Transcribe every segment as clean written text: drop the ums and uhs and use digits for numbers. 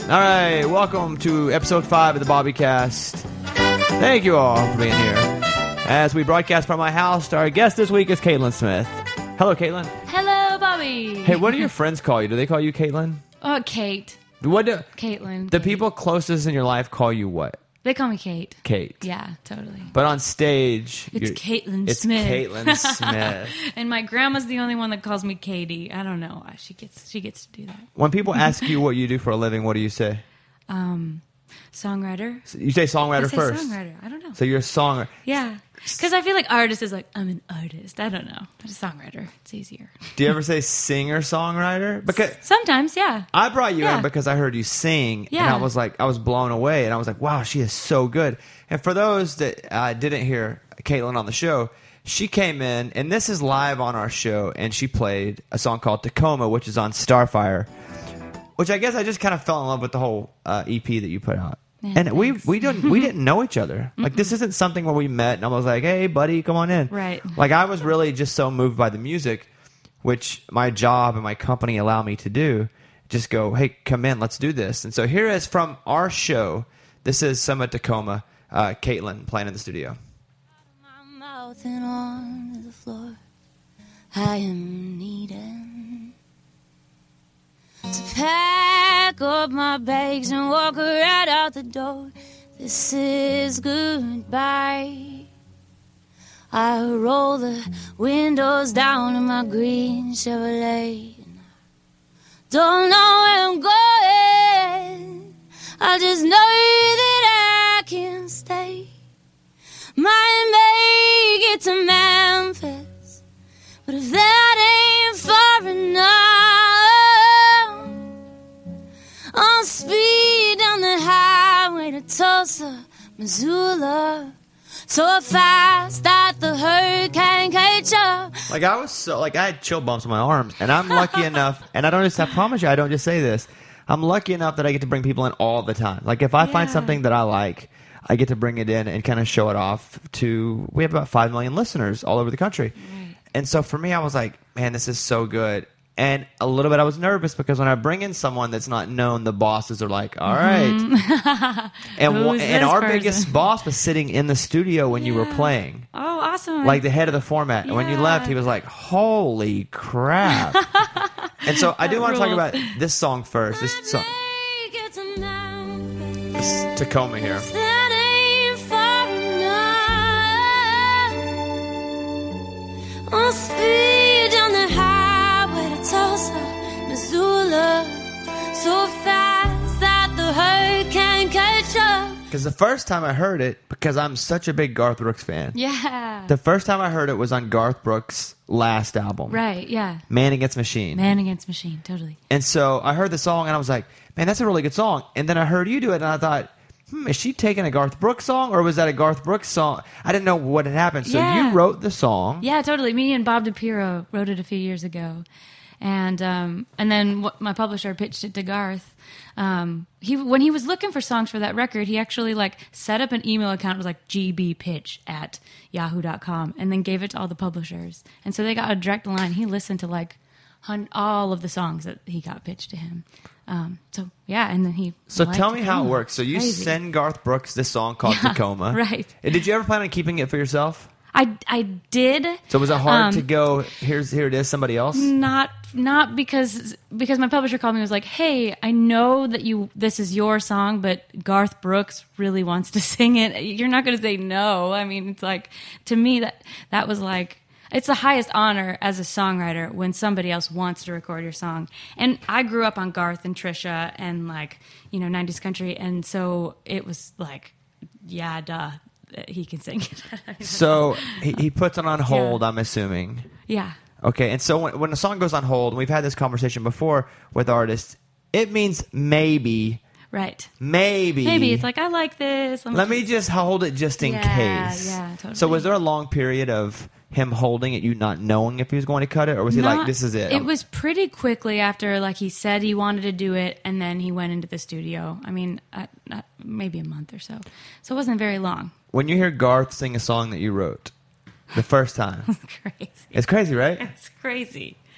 All right, welcome to episode 5 of the Bobby Cast. Thank you all for being here. As we broadcast from my house, our guest this week is Caitlin Smith. Hello, Caitlin. Hello, Bobby. Hey, what do your friends call you? Do they call you Caitlin? Oh, Kate. What do Caitlin. the Kate. people closest in your life call you? What? They call me Kate. Kate. Yeah, totally. But on stage, It's Caitlin it's Smith. Caitlin Smith. And my grandma's the only one that calls me Katie. I don't know why she gets to do that. When people ask you what you do for a living, what do you say? Songwriter. You say songwriter I say first. songwriter. I don't know. So you're a songwriter. Yeah. Because I feel like artist is like, I'm an artist. I don't know. I'm a songwriter. It's easier. Do you ever say singer-songwriter? Because Sometimes, yeah. I brought you Yeah. in because I heard you sing, Yeah. and I was blown away, and I was like, wow, she is so good. And for those that didn't hear Caitlin on the show, she came in, and this is live on our show, and she played a song called Tacoma, which is on Starfire, which I guess I just kind of fell in love with the whole EP that you put out. Yeah, and we thanks. didn't know each other. Like, this isn't something where we met and I was like, hey, buddy, come on in. Right. Like, I was really just so moved by the music, which my job and my company allow me to do. Just go, hey, come in, let's do this. And so here is from our show. This is Summit Tacoma, Caitlin playing in the studio. My mouth and on the floor, I am needing to pack up my bags and walk right out the door. This is goodbye. I roll the windows down in my green Chevrolet. Don't know where I'm going, I just know that I can stay. Might make it to Memphis, but if that ain't far enough, I'll speed down the highway to Tulsa, Missoula, so fast that the hurricane catch up. Like, I had chill bumps on my arms, and I'm lucky enough, and I promise you, I don't just say this. I'm lucky enough that I get to bring people in all the time. Like, if I find Yeah. something that I like, I get to bring it in and kind of show it off to, we have about 5 million listeners all over the country. Right. And so for me, I was like, man, this is so good. And a little bit I was nervous because when I bring in someone that's not known, the bosses are like, all right. And Who's this our person? biggest boss was sitting in the studio when you were playing. Oh, awesome. Like the head of the format. And when you Yeah. left, he was like, holy crap. And so I do want to talk rules. about this song first. This song, Make it to Memphis, Tacoma here. that ain't far enough. I'll speed down the highway to Tulsa, Missoula, so fast that the hurricane catch up. Because the first time I heard it, because I'm such a big Garth Brooks fan, Yeah. the first time I heard it was on Garth Brooks' last album, Right, yeah. Man Against Machine. Man Against Machine, totally. And so I heard the song and I was like, man, that's a really good song. And then I heard you do it and I thought, is she taking a Garth Brooks song or was that a Garth Brooks song? I didn't know what had happened. So Yeah. you wrote the song. Yeah, totally. Me and Bob DePiro wrote it a few years ago. And then my publisher pitched it to Garth. When he was looking for songs for that record, he actually set up an email account. It was like gbpitch@yahoo.com, and then gave it to all the publishers. And so they got a direct line. He listened to all of the songs that he got pitched to him. So yeah, and then he. So liked tell me how it Tacoma. works. So you Crazy. send Garth Brooks this song called Yeah, Tacoma. right. And did you ever plan on keeping it for yourself? I did. So was it hard to go, here it is, somebody else? Not because my publisher called me and was like, "Hey, I know that this is your song, but Garth Brooks really wants to sing it. You're not going to say no." I mean, it's like, to me that was like, it's the highest honor as a songwriter when somebody else wants to record your song. And I grew up on Garth and Trisha and 90s country, and so it was like, yeah, duh, he can sing it. So he puts it on hold, Yeah. I'm assuming. Yeah. Okay, and so when a song goes on hold, and we've had this conversation before with artists, it means maybe. Right. Maybe It's like, I like this. let me just hold it just in case. Yeah, totally. So was there a long period of him holding it, you not knowing if he was going to cut it, or was he like, this is it? It was pretty quickly after, he said he wanted to do it, and then he went into the studio. I mean, maybe a month or so. So it wasn't very long. When you hear Garth sing a song that you wrote the first time, It's crazy. it's crazy, right? It's crazy.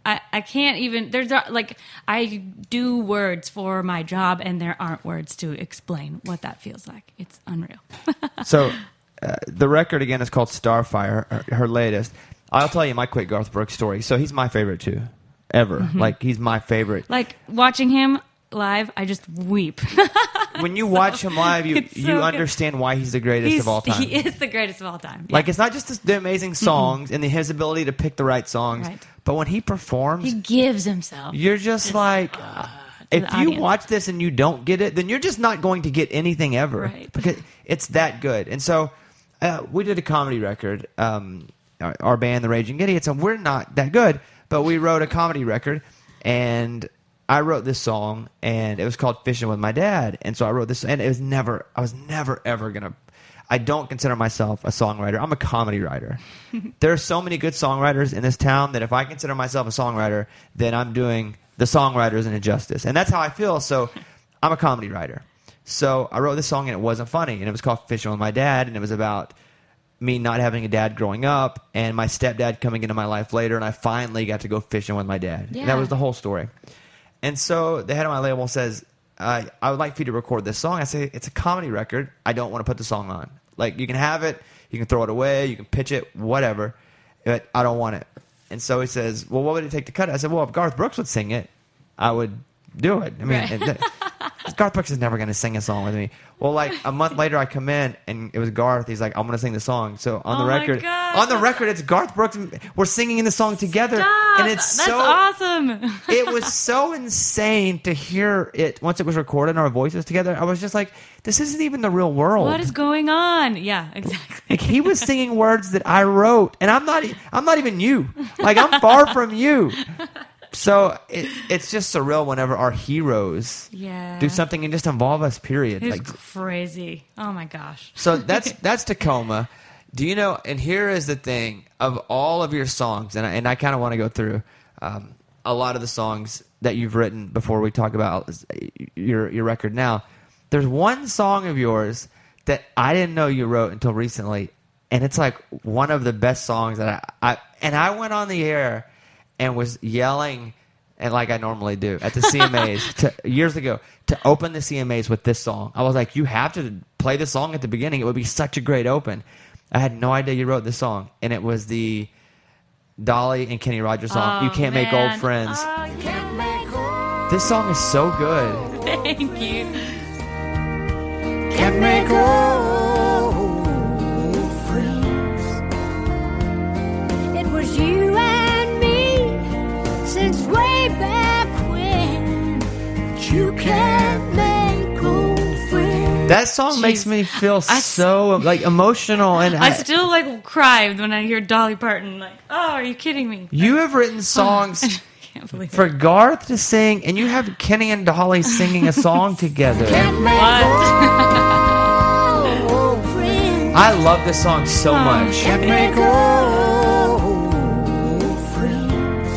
I can't even. There's like I do words for my job, and there aren't words to explain what that feels like. It's unreal. So the record again is called Starfire, her latest. I'll tell you my quick Garth Brooks story. So he's my favorite too, ever. Mm-hmm. Like he's my favorite. Like watching him live, I just weep. When you watch him live, you It's so you good. understand why he's the greatest of all time. He is the greatest of all time. Like it's not just the amazing songs and his ability to pick the right songs, Right. but when he performs, he gives himself. you're just like, if the you audience. watch this and you don't get it, then you're just not going to get anything ever, Right. because it's that good. And so we did a comedy record, our band, the Raging Idiots, and we're not that good, but we wrote a comedy record, and I wrote this song, and it was called Fishing with My Dad. And so I wrote this, and I was never ever gonna. I don't consider myself a songwriter. I'm a comedy writer. There are so many good songwriters in this town that if I consider myself a songwriter, then I'm doing the songwriters an injustice. And that's how I feel. So I'm a comedy writer. So I wrote this song, and it wasn't funny. And it was called Fishing with My Dad, and it was about me not having a dad growing up and my stepdad coming into my life later, and I finally got to go fishing with my dad. Yeah. And that was the whole story. And so the head of my label says, I would like for you to record this song. I say, it's a comedy record. I don't want to put the song on. Like, you can have it, you can throw it away, you can pitch it, whatever, but I don't want it. And so he says, well, what would it take to cut it? I said, well, if Garth Brooks would sing it, I would do it. I mean, Right. Garth Brooks is never going to sing a song with me. Well, like a month later, I come in and it was Garth. He's like, I'm going to sing the song. So on the Oh my record, gosh. it's Garth Brooks. We're singing in the song together, Stop. and it's That's so awesome. it was so insane to hear it once it was recorded and our voices together. I was just like, this isn't even the real world. What is going on? Yeah, exactly. Like, he was singing words that I wrote, and I'm not even you. Like, I'm far from you. So it's just surreal whenever our heroes Yeah. do something and just involve us. Period. It's Like, crazy. Oh my gosh. so that's Tacoma. Do you know? And here is the thing: of all of your songs, and I kind of want to go through a lot of the songs that you've written before we talk about your record. Now, there's one song of yours that I didn't know you wrote until recently, and it's like one of the best songs that I went on the air and was yelling, and like I normally do at the CMAs years ago, to open the CMAs with this song. I was like, you have to play this song at the beginning. It would be such a great open. I had no idea you wrote this song, and it was the Dolly and Kenny Rogers song, Oh, You Can't Make Old man. Friends. Oh, yeah. This song is so good. Thank you. Can't make old friends. It was you and me since way back when. But you can't make old friends. That song makes Jeez. me feel I- so like emotional, and I still like cry when I hear Dolly Parton. Like, oh, are you kidding me? you have written songs I can't believe it. for Garth to sing, and you have Kenny and Dolly singing a song together. Can't make What? old friends. I love this song so much. Can't make old friends.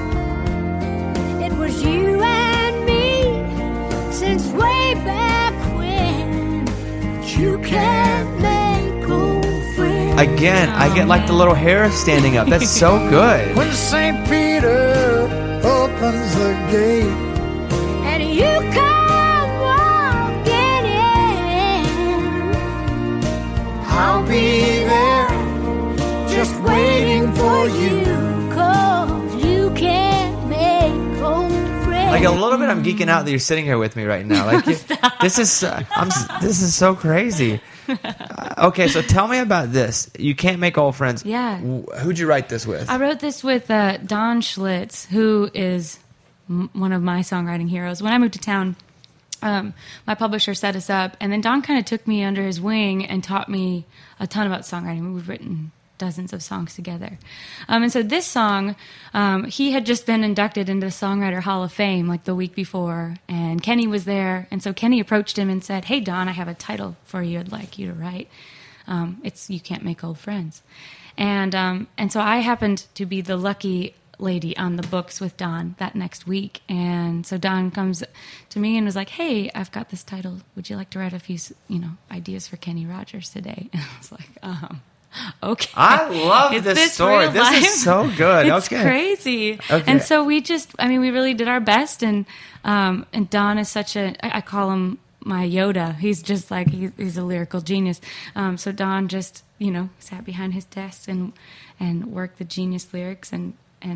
It was you and me since way back when. But you can't make old friends. Again, I Oh, get like the man. little hair standing up. That's so good. When St. Peter opens the gate, And you come walking in. I'll be there just waiting for you. 'Cause you can't make old friends. Like a little bit, I'm geeking out that you're sitting here with me right now. Like this is so crazy. Okay, so tell me about this. You Can't Make Old Friends. Yeah. Who'd you write this with? I wrote this with Don Schlitz, who is one of my songwriting heroes. When I moved to town, my publisher set us up, and then Don kind of took me under his wing and taught me a ton about songwriting. We've written dozens of songs together. And so this song, he had just been inducted into the Songwriter Hall of Fame like the week before, and Kenny was there. And so Kenny approached him and said, "Hey, Don, I have a title for you I'd like you to write. It's You Can't Make Old Friends." And so I happened to be the lucky lady on the books with Don that next week. And so Don comes to me and was like, "Hey, I've got this title. Would you like to write a few, ideas for Kenny Rogers today?" And I was like, Okay. I love Is this story. real This life? is so good. It's Okay. crazy. Okay. And so we really did our best. And Don is such I call him my Yoda. He's just like, he's a lyrical genius. So Don just, sat behind his desk and worked the genius lyrics and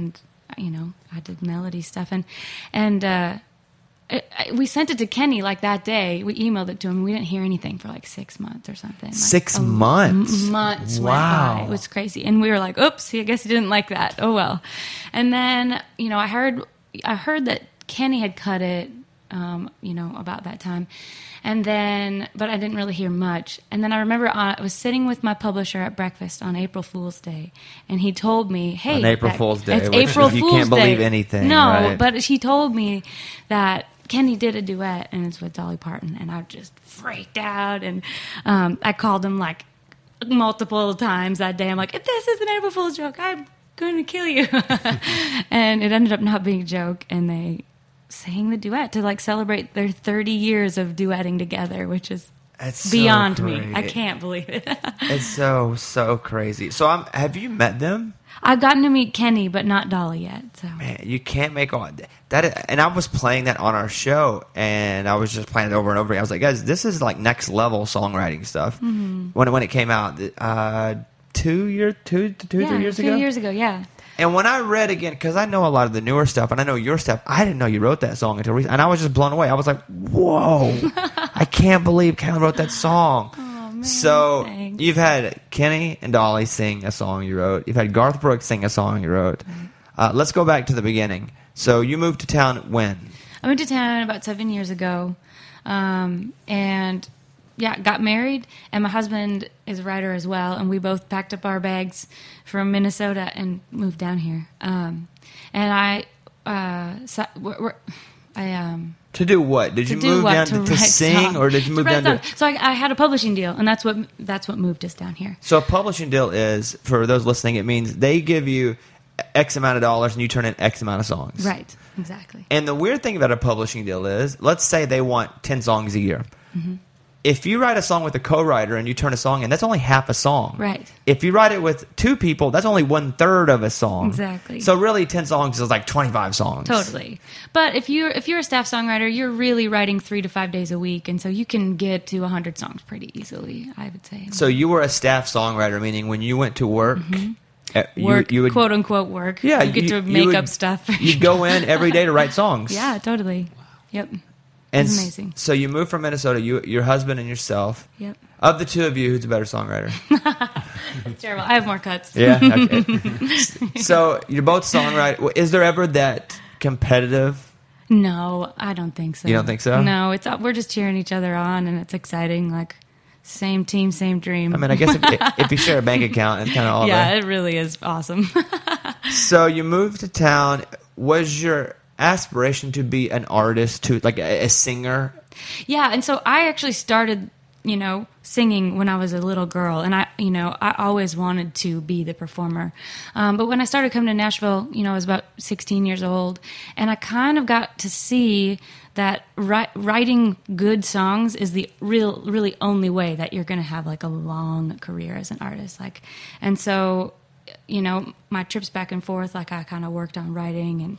I did melody stuff. And we sent it to Kenny like that day. We emailed it to him. We didn't hear anything for like 6 months or something. Like, 6 months? Months Wow. went by. It was crazy. And we were like, oops, I guess he didn't like that. Oh, well. And then, I heard that Kenny had cut it, about that time. And then, but I didn't really hear much. And then I remember I was sitting with my publisher at breakfast on April Fool's Day, and he told me, "Hey, On April Fool's Day, it's which April you Fool's can't believe Day." anything, No, right? but he told me that Kenny did a duet, and it's with Dolly Parton, and I just freaked out, and I called him like multiple times that day. I'm like, "If this is an April Fool's joke, I'm going to kill you," and it ended up not being a joke, and they sang the duet to like celebrate their 30 years of duetting together, which is It's beyond so me. I great. can't believe it. It's so crazy. So have you met them? I've gotten to meet Kenny, but not Dolly yet. So Man, you can't make all that. And I was playing that on our show, and I was just playing it over and over again. I was like, guys, this is like next level songwriting stuff. Mm-hmm. When it came out, 3 years ago. 2 years ago, yeah. And when I read again, because I know a lot of the newer stuff, and I know your stuff, I didn't know you wrote that song until recently. And I was just blown away. I was like, whoa, I can't believe Karen wrote that song. Oh, man, So thanks. you've had Kenny and Dolly sing a song you wrote. You've had Garth Brooks sing a song you wrote. Let's go back to the beginning. So you moved to town when? I moved to town about 7 years ago, and got married. And my husband is a writer as well, and we both packed up our bags from Minnesota and moved down here. And To do what? Did you to do move what? down To to write sing, songs. or did you move To write down to? songs. So I had a publishing deal, and that's what moved us down here. So a publishing deal is, for those listening, it means they give you X amount of dollars and you turn in X amount of songs. Right, exactly. And the weird thing about a publishing deal is, let's say they want 10 songs a year. Mm-hmm. If you write a song with a co-writer and you turn a song in, that's only half a song. Right. If you write it with 2 people, that's only 1/3 of a song. Exactly. So really 10 songs is like 25 songs. Totally. But if you're a staff songwriter, you're really writing 3 to 5 days a week, and so you can get to 100 songs pretty easily, I would say. So you were a staff songwriter, meaning when you went to work, work, you would, quote unquote work. yeah, you get to you make would- up stuff. You'd go in every day to write songs. Yeah, totally. Yep. And It's amazing. So you moved from Minnesota, your husband and yourself. Yep. Of the two of you, who's a better songwriter? It's terrible. I have more cuts. Yeah. Okay. So you're both songwriters. Is there ever that competitive? No, I don't think so. You don't think so? No, we're just cheering each other on, and it's exciting. Like, same team, same dream. I mean, I guess if you share a bank account, it's kind of all yeah, that. it really is awesome. So you moved to town. Was your aspiration to be an artist, like a singer? Yeah, and so I actually started, singing when I was a little girl, and I always wanted to be the performer. But when I started coming to Nashville, I was about 16 years old, and I kind of got to see that writing good songs is the really only way that you're going to have like a long career as an artist. And so, my trips back and forth, like I kind of worked on writing and.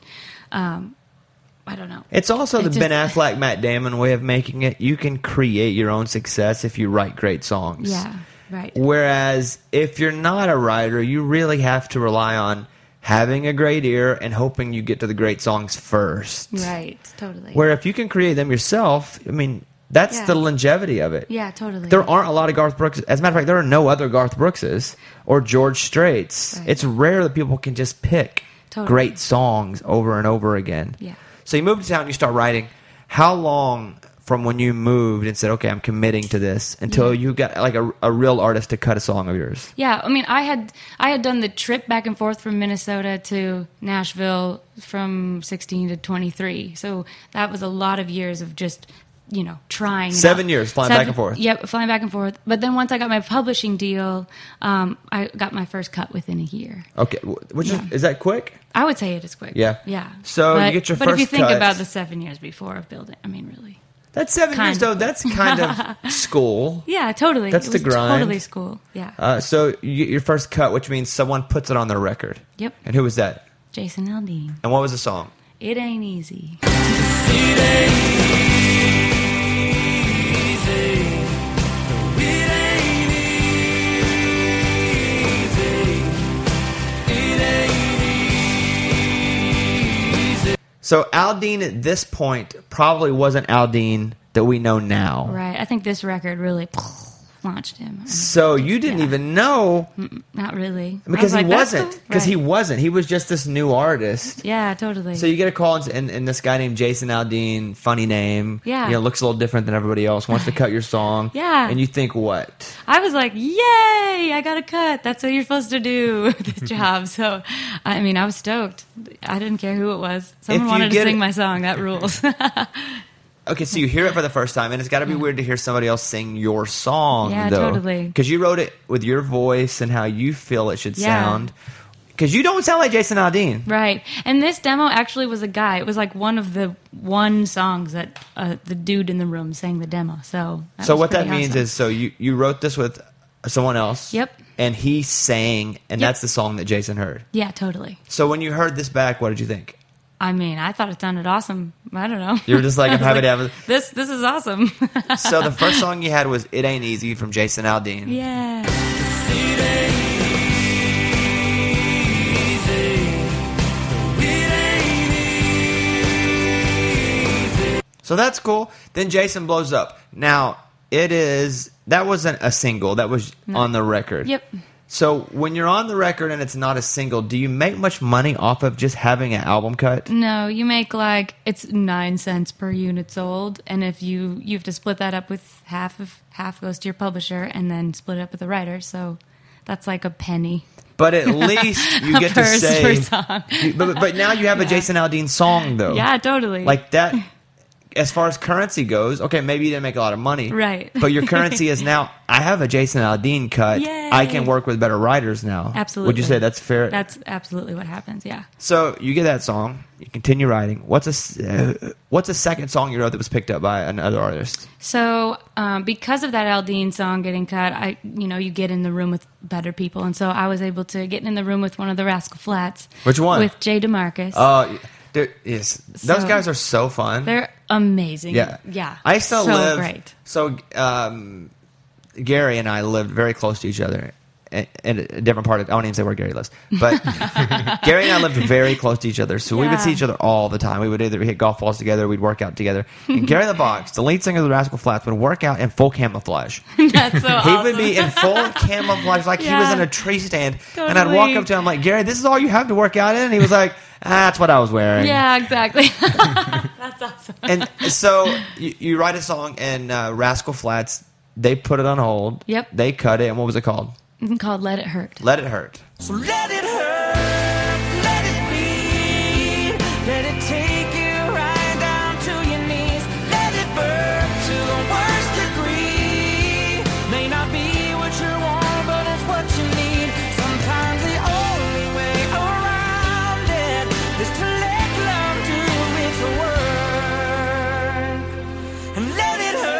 I don't know. It's also the It's Ben just- Affleck, Matt Damon way of making it. You can create your own success if you write great songs. Yeah, right. Whereas if you're not a writer, you really have to rely on having a great ear and hoping you get to the great songs first. Right, totally. Where if you can create them yourself, I mean, that's Yeah. the longevity of it. Yeah, totally. There aren't a lot of Garth Brooks. As a matter of fact, there are no other Garth Brookses or George Straits. Right. It's rare that people can just pick Totally. great songs over and over again. Yeah. So you moved to town and you start writing. How long from when you moved and said, okay, I'm committing to this, until you got like a real artist to cut a song of yours? Yeah, I mean, I had done the trip back and forth from Minnesota to Nashville from 16 to 23. So that was a lot of years of just, trying. 7 years flying back and forth. Yep, flying back and forth. But then once I got my publishing deal, I got my first cut within a year. Okay, which Yeah. is that quick? I would say it is quick. Yeah. Yeah. So you get your But if first you think cut. about the 7 years before of building, I mean, really. That's 7 years, Kind. though. That's kind of school. Yeah, totally. That's it the was grind. Totally school. Yeah. So you get your first cut, which means someone puts it on their record. Yep. And who was that? Jason Aldean. And what was the song? It ain't easy. So Aldean at this point probably wasn't Aldean that we know now. Right. I think this record really launched him. So you didn't Yeah. even know Not really. I because was he like, that's wasn't. cool. Because he Right. wasn't. He was just this new artist. Yeah, totally. So you get a call and this guy named Jason Aldean, funny name. Yeah. You know, looks a little different than everybody else. Wants to cut your song. Yeah. And you think what? I was like, yay, I got a cut. That's what you're supposed to do with this job. So, I mean, I was stoked. I didn't care who it was. Someone you wanted to get sing it- my song. That rules. Okay, so you hear it for the first time, and it's got to be weird to hear somebody else sing your song, Yeah, though. totally. Because you wrote it with your voice and how you feel it should Yeah. sound. Because you don't sound like Jason Aldean. Right. And this demo actually was a guy. It was like one of the songs that the dude in the room sang the demo. So What that means is, so you wrote this with someone else. Yep. And he sang, and Yep. that's the song that Jason heard. Yeah, totally. So when you heard this back, what did you think? I mean, I thought it sounded awesome. I don't know. You were just like, I I'm was happy to have it. This is awesome. So the first song you had was "It Ain't Easy" from Jason Aldean. Yeah. So that's cool. Then Jason blows up. Now that wasn't a single. That was on the record. Yep. So when you're on the record and it's not a single, do you make much money off of just having an album cut? No, you make it's 9 cents per unit sold, and if you have to split that up with half goes to your publisher, and then split it up with the writer. So that's like a penny. But at least you A get to purse say. per song. But now you have a Jason Aldean song though. Yeah, totally. Like that. As far as currency goes, okay, maybe you didn't make a lot of money. Right. But your currency is now, I have a Jason Aldean cut. Yay. I can work with better writers now. Absolutely. Would you say that's fair? That's absolutely what happens. Yeah. So you get that song, you continue writing. What's a second song you wrote that was picked up by another artist? So because of that Aldean song getting cut, you get in the room with better people, and so I was able to get in the room with one of the Rascal Flatts. Which one? With Jay DeMarcus. Yes, those So- guys are so fun. They're amazing. Yeah, Yeah. I still so live. Great. So Gary and I lived very close to each other in a different part of. I won't even say where Gary lives, but Gary and I lived very close to each other, so we would Yeah. see each other all the time. We would either hit golf balls together, we'd work out together. And Gary the Box, the lead singer of the Rascal Flatts, would work out in full camouflage. That's so He awesome. would be in full camouflage, like he was Yeah. in a tree stand. And I'd walk Totally. up to him like, Gary, this is all you have to work out in? And he was like, that's what I was wearing. Yeah, exactly. That's awesome. And so you write a song, and Rascal Flatts, they put it on hold. Yep. They cut it, and what was it called? It's called Let It Hurt. Let It Hurt. So let it hurt, let it bleed, let it take you right down to your knees, let it burn to the worst degree. May not be what you want, but it's what you need. Sometimes the only way around it is to let love do its work and let it hurt.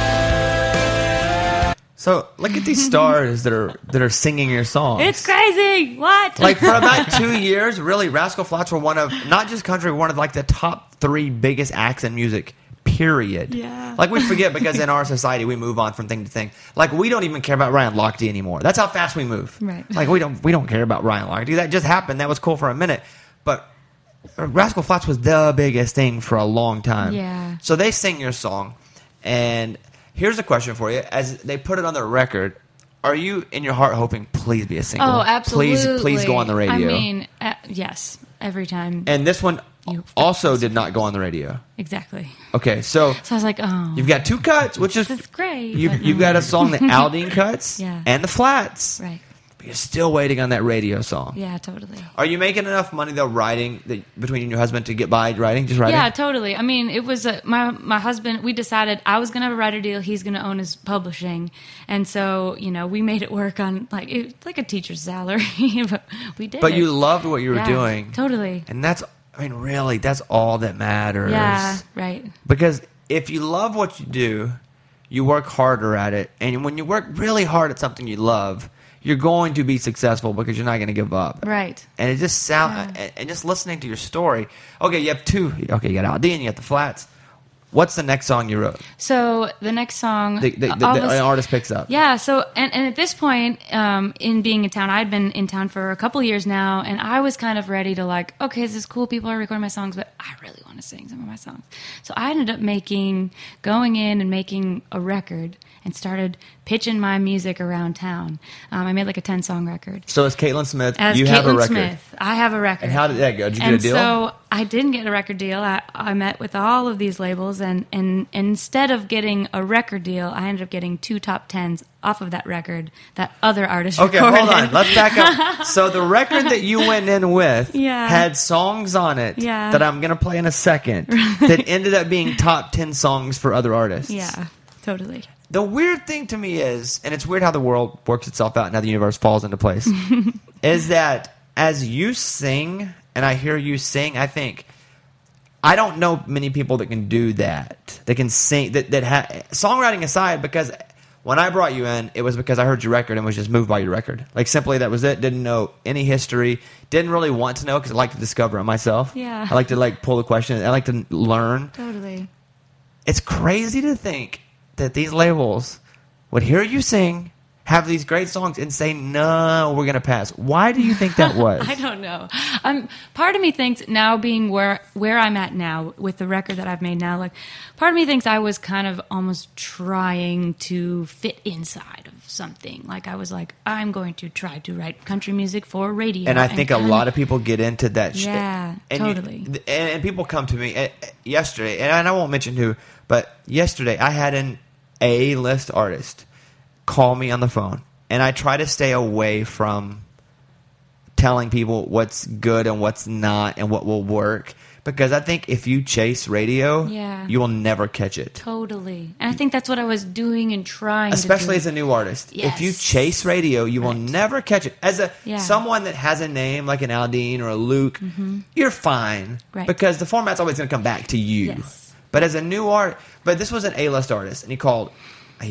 So look at these stars that are singing your songs. It's crazy. What? Like for about 2 years, really, Rascal Flatts were one of, not just country, one of like the top 3 biggest acts in music. Period. Yeah. Like we forget because in our society we move on from thing to thing. Like we don't even care about Ryan Lochte anymore. That's how fast we move. Right. Like we don't care about Ryan Lochte. That just happened. That was cool for a minute. But Rascal Flatts was the biggest thing for a long time. Yeah. So they sing your song, and here's a question for you: as they put it on their record, are you in your heart hoping, please be a single? Oh, absolutely. Please go on the radio. I mean, yes, every time. And this one You- also did not go on the radio. Exactly. Okay, so So I was like, oh, you've got 2 cuts, which is this is great. you've, but you've no. got a song that Aldean cuts Yeah. and the Flats. Right. But you're still waiting on that radio song. Yeah, totally. Are you making enough money though writing between you and your husband to get by writing? Just writing? Yeah, totally. I mean, it was my husband. We decided I was going to have a writer deal. He's going to own his publishing, and so we made it work on like a teacher's salary. But we did. But it. you loved what you were Yeah, doing. Totally. And that's all that matters. Yeah. Right. Because if you love what you do, you work harder at it. And when you work really hard at something you love, you're going to be successful because you're not going to give up. Right. And it just and just listening to your story. Okay, you have two. Okay, you got Al D and you got the Flats. What's the next song you wrote? So the next song, The artist picks up. Yeah. So and at this point, in being in town, I'd been in town for a couple years now, and I was kind of ready to like, okay, this is cool. People are recording my songs, but I really want to sing some of my songs. So I ended up going in and making a record and started pitching my music around town. I made like a 10-song record. So as Caitlin Smith, As you Caitlin have a record. Smith, I have a record. And how did that go? Did you get a deal? So I didn't get a record deal. I met with all of these labels, and instead of getting a record deal, I ended up getting 2 top 10s off of that record that other artists recorded. Hold on. Let's back up. So the record that you went in with Yeah. had songs on it Yeah. that I'm going to play in a second that ended up being top 10 songs for other artists. Yeah, totally. The weird thing to me is, and it's weird how the world works itself out and how the universe falls into place, is that as you sing, and I hear you sing, I think, I don't know many people that can do that. That can sing, songwriting aside, because when I brought you in, it was because I heard your record and was just moved by your record. Like, simply that was it. Didn't know any history. Didn't really want to know because I like to discover it myself. Yeah. I like to, like, pull the question. I like to learn. Totally. It's crazy to think that these labels would hear you sing, have these great songs, and say, no, we're going to pass. Why do you think that was? I don't know. Part of me thinks now being where I'm at now with the record that I've made now, like part of me thinks I was kind of almost trying to fit inside of something. Like I was like, I'm going to try to write country music for radio. And I think a lot of people get into that shit. Yeah, and totally. And people come to me yesterday, and I won't mention who, but yesterday I had an A-list artist call me on the phone, and I try to stay away from telling people what's good and what's not and what will work, because I think if you chase radio, Yeah. you will never catch it. Totally. And I think that's what I was doing and trying Especially to do. as a new artist. Yes. If you chase radio, you will Right. never catch it. As Yeah. someone that has a name like an Aldine or a Luke, you're fine. Right. Because the format's always going to come back to you. Yes. But as a new but this was an A-list artist, and he called, and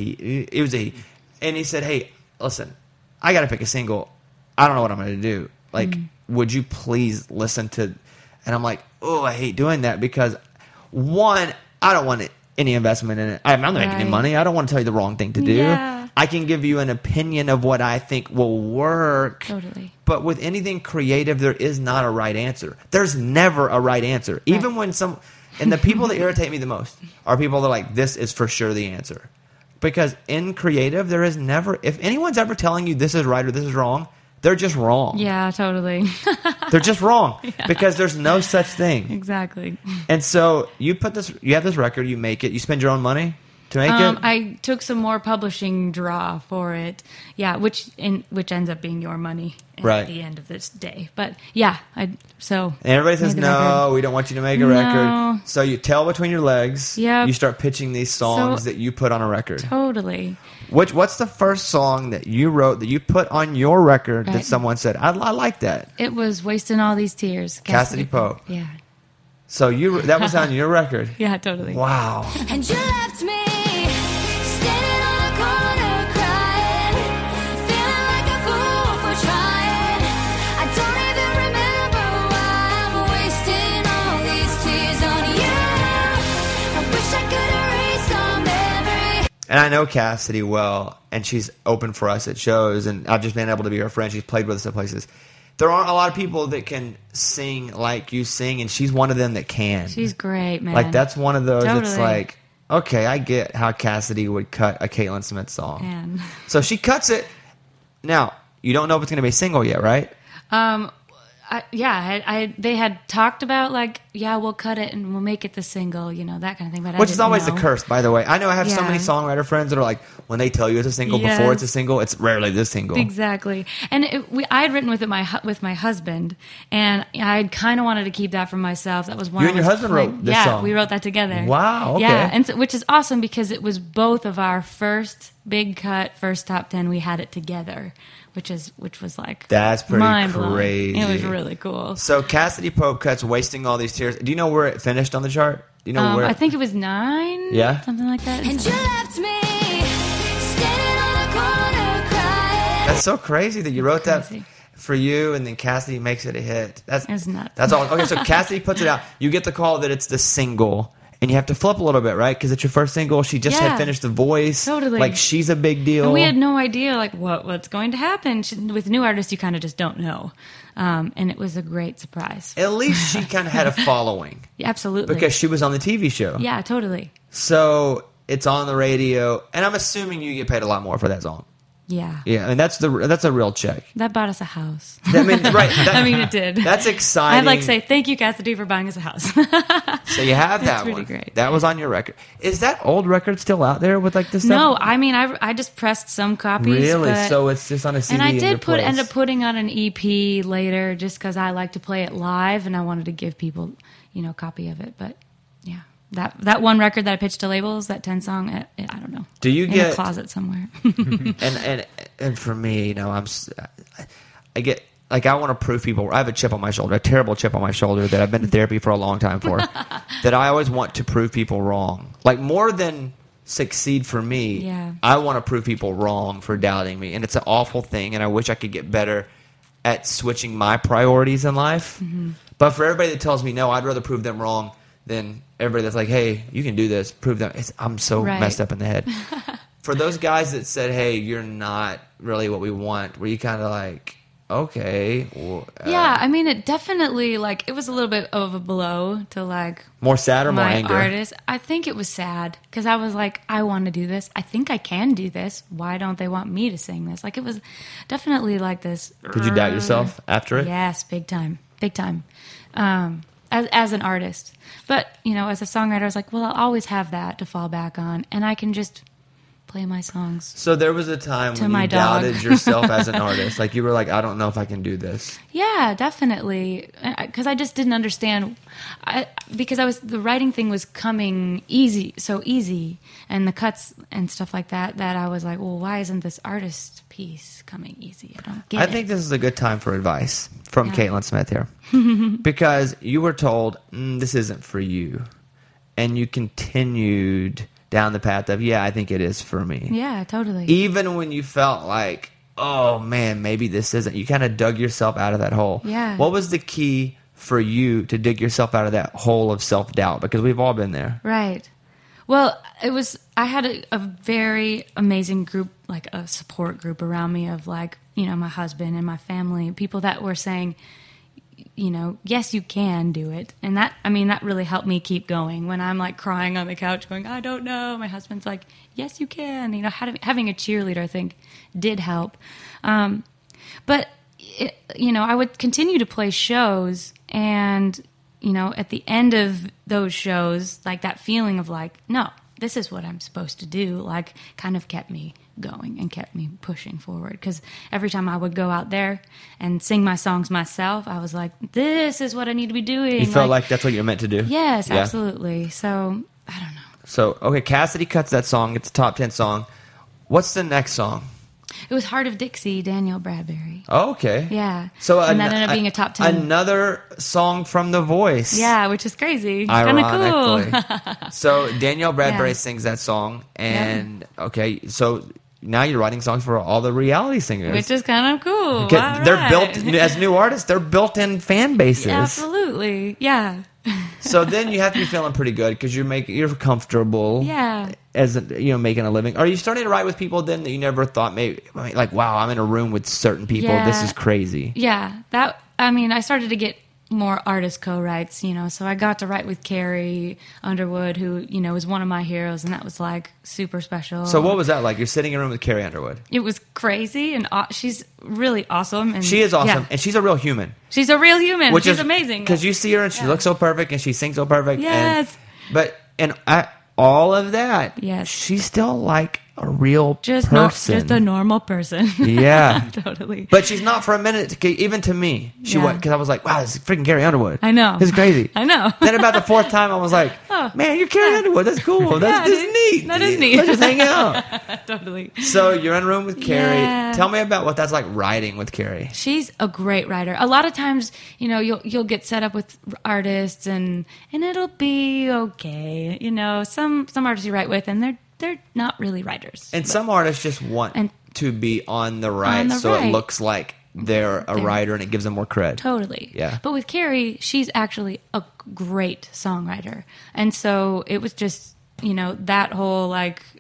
he said, hey, listen, I got to pick a single. I don't know what I'm going to do. Like, would you please listen to, and I'm like, oh, I hate doing that because, one, I don't want any investment in it. I'm not making any Right. money. I don't want to tell you the wrong thing to do. Yeah. I can give you an opinion of what I think will work. Totally. But with anything creative, there is not a right answer. There's never a right answer. Even when and the people that irritate me the most are people that are like, this is for sure the answer. Because in creative, there is never, if anyone's ever telling you this is right or this is wrong, they're just wrong. Yeah, totally. They're just wrong because there's no such thing. Exactly. And so you have this record, you make it, you spend your own money to make it. I took some more publishing draw for it. Yeah, which ends up being your money Right. at the end of this day. But yeah, And everybody says, made the no, record. we don't want you to make a No. record. So you tail between your legs. Yep. You start pitching these songs So- that you put on a record. Totally. What's the first song that you wrote that you put on your record that Right. someone said, I like that? It was Wasting All These Tears. Cassidy Pope. Yeah. So that was on your record. Yeah, totally. Wow. And you left me standing on a corner crying, feeling like a fool for trying. I don't even remember why I'm wasting all these tears on you. I wish I could erase all memory. And I know Cassidy well, and she's open for us at shows, and I've just been able to be her friend. She's played with us at places. There aren't a lot of people that can sing like you sing, and she's one of them that can. She's great, man. Like, that's one of those that's Totally. like, okay, I get how Cassidy would cut a Caitlin Smith song. Man. So she cuts it. Now, you don't know if it's going to be a single yet, right? They had talked about like, yeah, we'll cut it and we'll make it the single, that kind of thing. But Which is always the curse, by the way. I know I have so Yeah. many songwriter friends that are like, when they tell you it's a single Yes. before it's a single, it's rarely the single. Exactly. And I had written with my husband, and I kind of wanted to keep that for myself. That was one. You and your husband wrote this song? we wrote that together. Wow, okay. Yeah, and which is awesome because it was both of our first big cut, first top 10. We had it together, which was like That's pretty mind-blowing. crazy. It was really cool. So Cassidy Pope cuts Wasting All These Tears. Do you know where it finished on the chart? you know where? I think it was 9. Yeah? Something like that. And you left me standing on a corner crying. That's so crazy that you wrote Crazy. that for you, and then Cassidy makes it a hit. It's nuts. That's all. Okay, so Cassidy puts it out. You get the call that it's the single, and you have to flip a little bit, right? Because it's your first single. She just had Yeah. finished The Voice. Totally. Like, she's a big deal. And we had no idea like what's going to happen. With new artists, you kind of just don't know. And it was a great surprise. At least she kind of had a following Yeah, absolutely. because she was on the TV show. Yeah, totally. So it's on the radio, and I'm assuming you get paid a lot more for that song. Yeah. Yeah, and that's a real check. That bought us a house. I mean, right? I mean, it did. That's exciting. I'd like to say thank you, Cassidy, for buying us a house. So you have that That's pretty one. great. That was on your record. Is that old record still out there with like this stuff? No, I mean, I just pressed some copies. Really? but- So it's just on a CD. and I in your did place. end up putting on an EP later, just because I like to play it live, and I wanted to give people, a copy of it. But yeah, that one record that I pitched to labels, that 10-song, I don't know. Do you in get a closet somewhere? and for me, I get like I want to prove people. I have a chip on my shoulder, a terrible chip on my shoulder that I've been to therapy for a long time for. That I always want to prove people wrong, like more than succeed for me. Yeah. I want to prove people wrong for doubting me, and it's an awful thing. And I wish I could get better at switching my priorities in life. Mm-hmm. But for everybody that tells me no, I'd rather prove them wrong than everybody that's like, hey, you can do this. Prove them. I'm so Right. messed up in the head. For those guys that said, hey, you're not really what we want, were you kind of like, okay. Well, Yeah, I mean, it definitely, it was a little bit of a blow to, more sad or more my anger? artist. I think it was sad, because I was like, I want to do this. I think I can do this. Why don't they want me to sing this? It was definitely like this. Did you doubt yourself after it? Yes, big time. Big time. As an artist. But, as a songwriter, I was like, well, I'll always have that to fall back on, and I can just play my songs. So there was a time when my you dog. doubted yourself as an artist. Like you were like, I don't know if I can do this. Yeah, definitely. Because I just didn't understand. Because the writing thing was coming so easy, and the cuts and stuff like that. That I was like, well, why isn't this artist piece coming easy? I don't get it. I think this is a good time for advice from Yeah. Caitlin Smith here. Because you were told, this isn't for you. And you continued down the path of, I think it is for me. Yeah, totally. Even when you felt like, oh man, maybe this isn't. You kind of dug yourself out of that hole. Yeah. What was the key for you to dig yourself out of that hole of self-doubt? Because we've all been there. Right. Well, I had a very amazing group, a support group around me of my husband and my family, people that were saying, yes, you can do it. And that really helped me keep going. When I'm like crying on the couch going, I don't know. My husband's like, yes, you can. Having a cheerleader, I think, did help. But, I would continue to play shows, and, at the end of those shows, that feeling of no, this is what I'm supposed to do, kind of kept me going and kept me pushing forward. Because every time I would go out there and sing my songs myself, I was like, this is what I need to be doing. You felt like that's what you're meant to do? Yes, Yeah. absolutely. So, I don't know. So, okay, Cassidy cuts that song. It's a top 10 song. What's the next song? It was Heart of Dixie, Daniel Bradbury. Oh, okay. Yeah. So and that ended up being a top 10. Another song from The Voice. Yeah, which is crazy. Kind of Ironically. cool. So Danielle Bradbury Yeah. sings that song, and okay, so now you're writing songs for all the reality singers. Which is kind of cool. Okay, All they're right. built as new artists. They're built-in fan bases. Absolutely. Yeah. So then you have to be feeling pretty good because you're comfortable. Yeah. As making a living. Are you starting to write with people then that you never thought maybe like, wow, I'm in a room with certain people. Yeah. This is crazy. Yeah. I started to get more artist co-writes, so I got to write with Carrie Underwood, who, was one of my heroes, and that was super special. So what was that like? You're sitting in a room with Carrie Underwood. It was crazy, and she's really awesome. And She is awesome, yeah. and she's a real human. She's a real human. Which She's is amazing. because you see her and she looks so perfect and she sings so perfect. Yes. And all of that. Yes. She's still a real person. just a normal person. Yeah. Totally. But she's not for a minute, even to me. She Yeah. was, because I was like, wow, this is freaking Carrie Underwood. I know. This is crazy. I know. Then about the fourth time, I was like, Oh. man, you're Carrie Underwood. That's cool. That's Yeah, just neat. that is neat. Let's just hang out. Totally. So you're in a room with Carrie. Yeah. Tell me about what that's like writing with Carrie. She's a great writer. A lot of times, you'll get set up with artists and it'll be okay. Some artists you write with and they're not really writers. And some artists just want And- to be on the right, On the so it right. looks like they're a writer and it gives them more cred. Totally. Yeah. But with Carrie, she's actually a great songwriter. And so it was just, that whole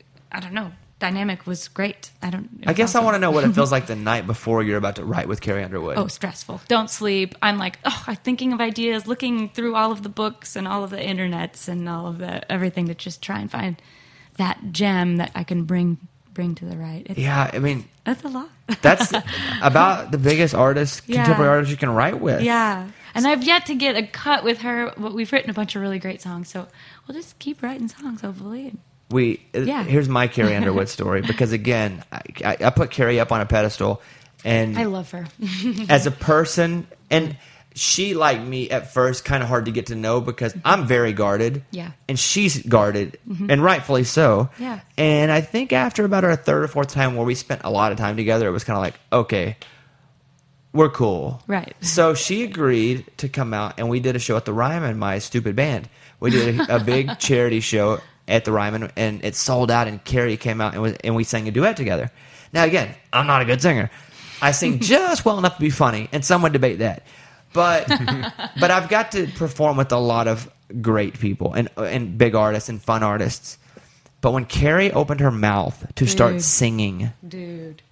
dynamic was great. I guess I want to know what it feels like the night before you're about to write with Carrie Underwood. Oh, stressful. Don't sleep. I'm like, I'm thinking of ideas, looking through all of the books and all of the internets and all of everything to just try and find that gem that I can bring to the right. Yeah, I mean, That's a lot. that's about the biggest artist, Yeah. contemporary artist you can write with. Yeah. And I've yet to get a cut with her, but we've written a bunch of really great songs. So we'll just keep writing songs, hopefully. Yeah. Here's my Carrie Underwood story, because again, I put Carrie up on a pedestal, and I love her. as a person, and she, like me at first, kind of hard to get to know because I'm very guarded. Yeah. And she's guarded, and rightfully so. Yeah. And I think after about our third or fourth time where we spent a lot of time together, it was kind of like, okay, we're cool. Right. So she agreed to come out, and we did a show at the Ryman, my stupid band. We did a big charity show at the Ryman, and it sold out, and Carrie came out, and we sang a duet together. Now, again, I'm not a good singer. I sing just well enough to be funny, and some would debate that. But I've got to perform with a lot of great people and big artists and fun artists. But when Carrie opened her mouth to start Dude. singing, Dude.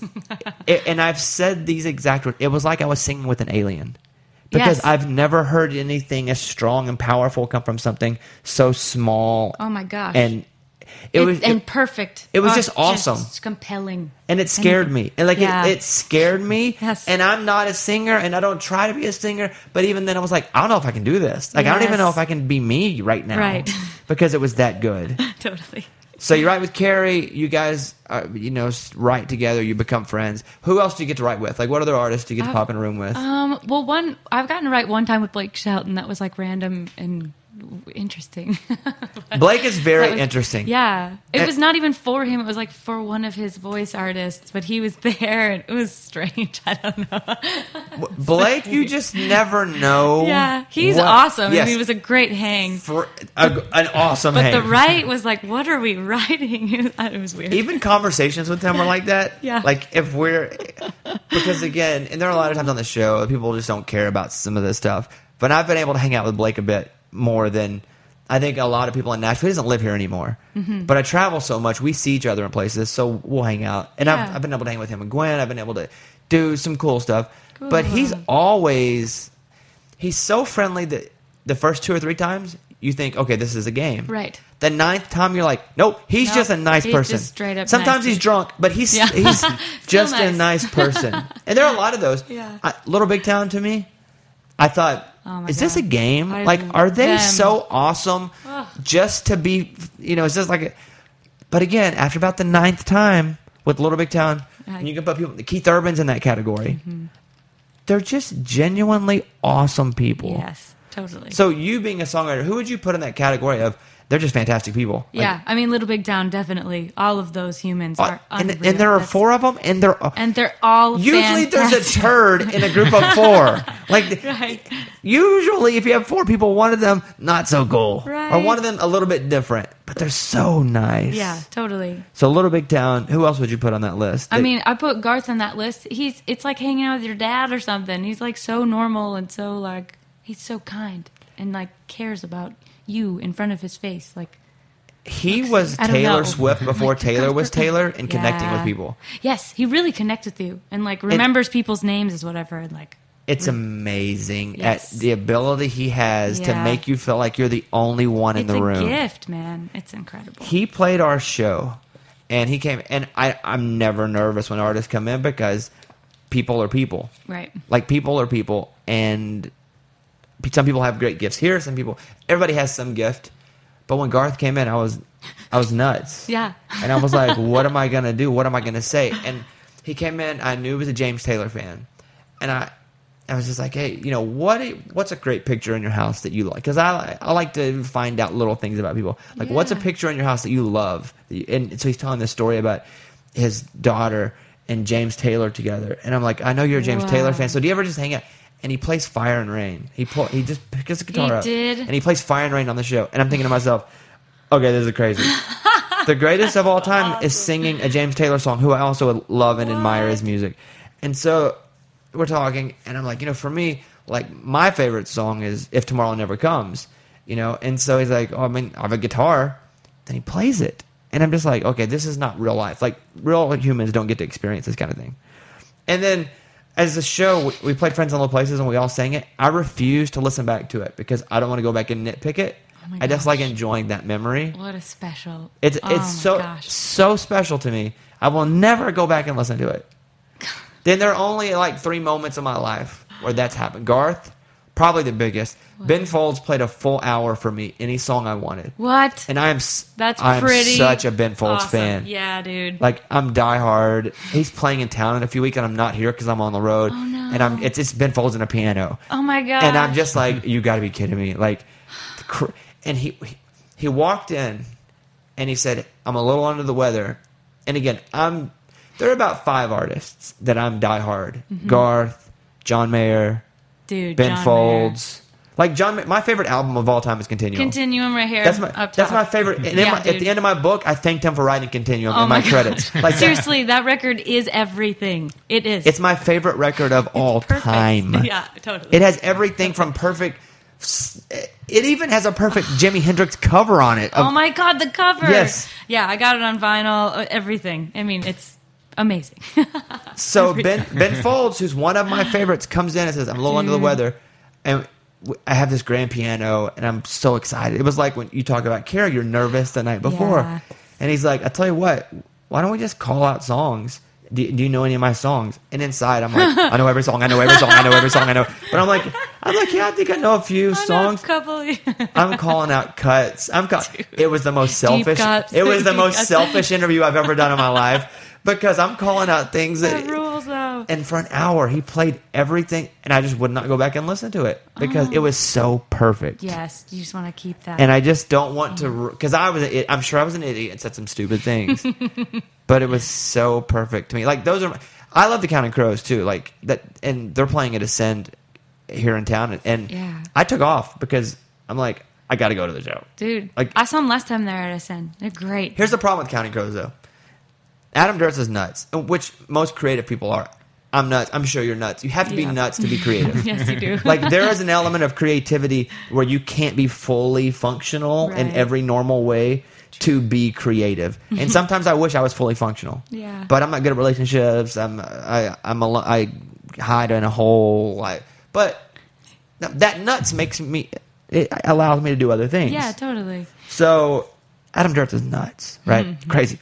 and I've said these exact words, it was like I was singing with an alien. Because Yes. I've never heard anything as strong and powerful come from something so small. Oh my gosh. And it was perfect. it was just awesome. Just compelling. and it scared me. And Yeah. it scared me. Yes. And I'm not a singer, and I don't try to be a singer. But even then, I was like, I don't know if I can do this. Like, I don't even know Yes. if I can be me right now. Right. Because it was that good. Totally. So you write with Carrie. You guys, write together. You become friends. Who else do you get to write with? Like, what other artists do you get to pop in a room with? Well, I've gotten to write one time with Blake Shelton. That was like random and interesting. Blake is very That was- interesting. Yeah. It And- was not even for him. It was like for one of his voice artists, but he was there and it was strange. I don't know. Blake, you just never know. Yeah. He's what- awesome. Yes, I mean, it was a great hang. for an awesome But hang. the write was like, what are we writing? It was weird. Even conversations with him are like that. Yeah. Like if because again, and there are a lot of times on the show that people just don't care about some of this stuff. But I've been able to hang out with Blake a bit more than I think a lot of people in Nashville. He doesn't live here anymore. Mm-hmm. But I travel so much. We see each other in places, so we'll hang out. And Yeah. I've been able to hang with him and Gwen. I've been able to do some cool stuff. But Cool. he's so friendly that the first 2 or 3 times you think, okay, this is a game. Right. The 9th time you're like, nope, he's Nope, just a nice he's person. just straight up Sometimes nice. he's drunk, but he's Yeah. he's just a nice. nice person. And there are a lot of those. Yeah. Little Big Town to me, I thought, Oh my is this a God. game? I Like, are they them. so awesome Ugh. just to be, it's just like, but again, after about the 9th time with Little Big Town, and you can put people, Keith Urban's in that category. Mm-hmm. They're just genuinely awesome people. Yes, totally. So you being a songwriter, who would you put in that category of they're just fantastic people? Like, yeah, I mean, Little Big Town, definitely. All of those humans are and unreal. there are That's- 4 of them, and they're all usually there's a fantastic. turd in a group of 4. Like Right. usually, if you have 4 people, one of them not so cool, or Right. one of them a little bit different, but they're so nice. Yeah, totally. So Little Big Town. Who else would you put on that list? I mean, I put Garth on that list. It's like hanging out with your dad or something. He's like so normal and so like he's so kind and like cares about you in front of his face. Like he was I don't Taylor know. Swift before Taylor was Taylor, and connecting with Yeah. people. Yes, he really connects with you and like remembers people's names as whatever and like It's amazing Yes. at the ability he has to Yeah. make you feel like you're the only one in it's the a room. gift, man. It's incredible. He played our show, and he came, and I'm never nervous when artists come in because people are people. Right. Like, people are people, and some people have great gifts here. Everybody has some gift, But when Garth came in, I was nuts. Yeah. And I was like, what am I going to do? What am I going to say? And he came in, I knew he was a James Taylor fan. And I was just like, hey, you know, what's a great picture in your house that you like? Because I like to find out little things about people. Like, what's a Yeah. picture in your house that you love? And so he's telling this story about his daughter and James Taylor together. And I'm like, I know you're a James Wow. Taylor fan, so do you ever just hang out? And he plays Fire and Rain. He just picks the guitar He up. did? And he plays Fire and Rain on the show. And I'm thinking to myself, okay, this is crazy. The greatest of all time is singing a James Taylor song, who I also love and admire his music. And so we're talking, and I'm like, you know, for me, like, my favorite song is If Tomorrow Never Comes, you know? And so he's like, oh, I mean, I have a guitar. Then he plays it. And I'm just like, okay, this is not real life. Like, real humans don't get to experience this kind of thing. And then as the show, we played Friends in Low Places, and we all sang it. I refuse to listen back to it because I don't want to go back and nitpick it. my I just gosh. like enjoying that memory. What a special. It's Oh my so gosh. so special to me. I will never go back and listen to it. Then there are only like 3 moments in my life where that's happened. Garth, probably the biggest. Ben Folds played a full hour for me, any song I wanted. What? And I'm pretty such a Ben Folds awesome. fan. Yeah, dude. Like, I'm diehard. He's playing in town in a few weeks, and I'm not here because I'm on the road. Oh, no. And it's Ben Folds and a piano. Oh my god. And I'm just like, you got to be kidding me. Like, and he walked in, and he said, I'm a little under the weather. And again, there are about 5 artists that I'm diehard. Garth, John Mayer, dude. Ben John Folds. Like, my favorite album of all time is Continuum. Mayer. Continuum right here. That's my up top. that's my favorite. And Yeah, at dude. the end of my book, I thanked him for writing Continuum Oh in my my credits. gosh. Like, Seriously, that record is everything. It is. it's my favorite record of all Perfect. time. Yeah, totally. It has everything from perfect. It even has a perfect Jimi Hendrix cover on it. Oh my god, the cover. Yes. Yeah, I got it on vinyl. Everything. I mean, it's amazing. So Ben Folds, who's one of my favorites, comes in and says, "I'm a little under the weather," and I have this grand piano, and I'm so excited. It was like when you talk about Kara, you're nervous the night before, Yeah. and he's like, "I tell you what, why don't we just call out songs? Do you know any of my songs?" And inside, I'm like, "I know every song. I know every song. I know every song. I know." But I'm like, yeah, I think I know a few I know a songs. couple. I'm calling out cuts. It was the most selfish. cuts. It was the Deep most cuts. selfish interview I've ever done in my life because I'm calling out things That that. rules though. And for an hour, he played everything, and I just would not go back and listen to it because it was so perfect. Yes, you just want to keep that. And I just don't want to, because I'm sure I was an idiot and said some stupid things, but it was so perfect to me. Like, I love the Counting Crows too. Like that, and they're playing at Ascend here in town, and Yeah. I took off because I'm like, I got to go to the show. Dude, Like- I saw them last time there at Ascend. They're great. Here's the problem with Counting Crows, though. Adam Duritz is nuts, which most creative people are. I'm nuts. I'm sure you're nuts. You have to be Yeah. nuts to be creative. Yes, you do. Like, there is an element of creativity where you can't be fully functional in Right. every normal way to be creative. And sometimes I wish I was fully functional. Yeah. But I'm not good at relationships. I hide in a hole. But that nuts it allows me to do other things. Yeah, totally. So Adam Duritz is nuts, right? Mm-hmm. Crazy.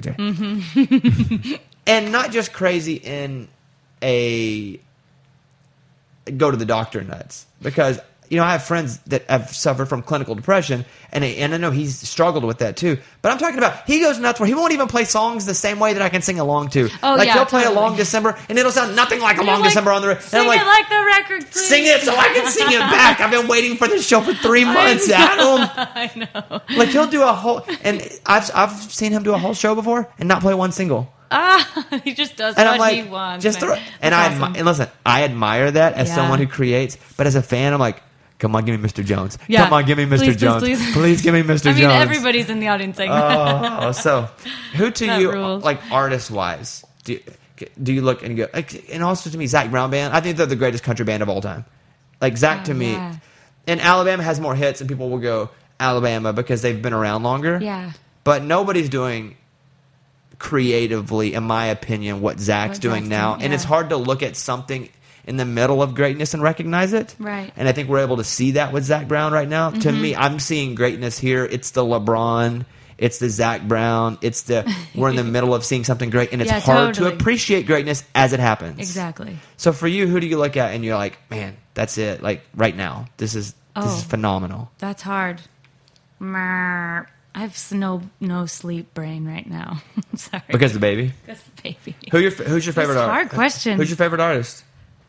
And not just crazy in a go to the doctor nuts. Because, I have friends that have suffered from clinical depression, and I know he's struggled with that too. But I'm talking about, he goes nuts where he won't even play songs the same way that I can sing along to. Oh, like, yeah, he'll play a totally. Long December, and it'll sound nothing like a You're Long like, December on the radio. Sing And I'm it like the record, please. sing it so I can sing it back. I've been waiting for this show for 3 months, Adam. I know. Like, he'll do a whole, and I've seen him do a whole show before and not play one single. He just does And what I'm like, he wants. just man. throw. And That's awesome. and listen, I admire that as Yeah. someone who creates, but as a fan, I'm like, come on, give me Mr. Jones. Yeah. Come on, give me Mr. Please, Jones. please. Give me Mr. I mean, Jones. everybody's in the audience saying that. Oh, so who to That you, rules. like, artist wise, do you look and you go, like, and also to me, Zach Brown Band, I think they're the greatest country band of all time. Like, Zach to me, yeah. and Alabama has more hits, and people will go Alabama because they've been around longer. Yeah. But nobody's doing creatively, in my opinion, what Zach's What doing Zach's now. doing, And it's yeah. hard to look at something in the middle of greatness and recognize it. Right. And I think we're able to see that with Zach Brown right now. To me, I'm seeing greatness here. It's the LeBron. It's the Zach Brown. We're in the middle of seeing something great. And it's Yeah, hard totally. to appreciate greatness as it happens. Exactly. So for you, who do you look at and you're like, man, that's it. Like, right now, this is Oh. phenomenal. That's hard. I have no sleep brain right now. I'm sorry. Because the baby. Because the baby. Who's your favorite That's a artist? hard question. Who's your favorite artist?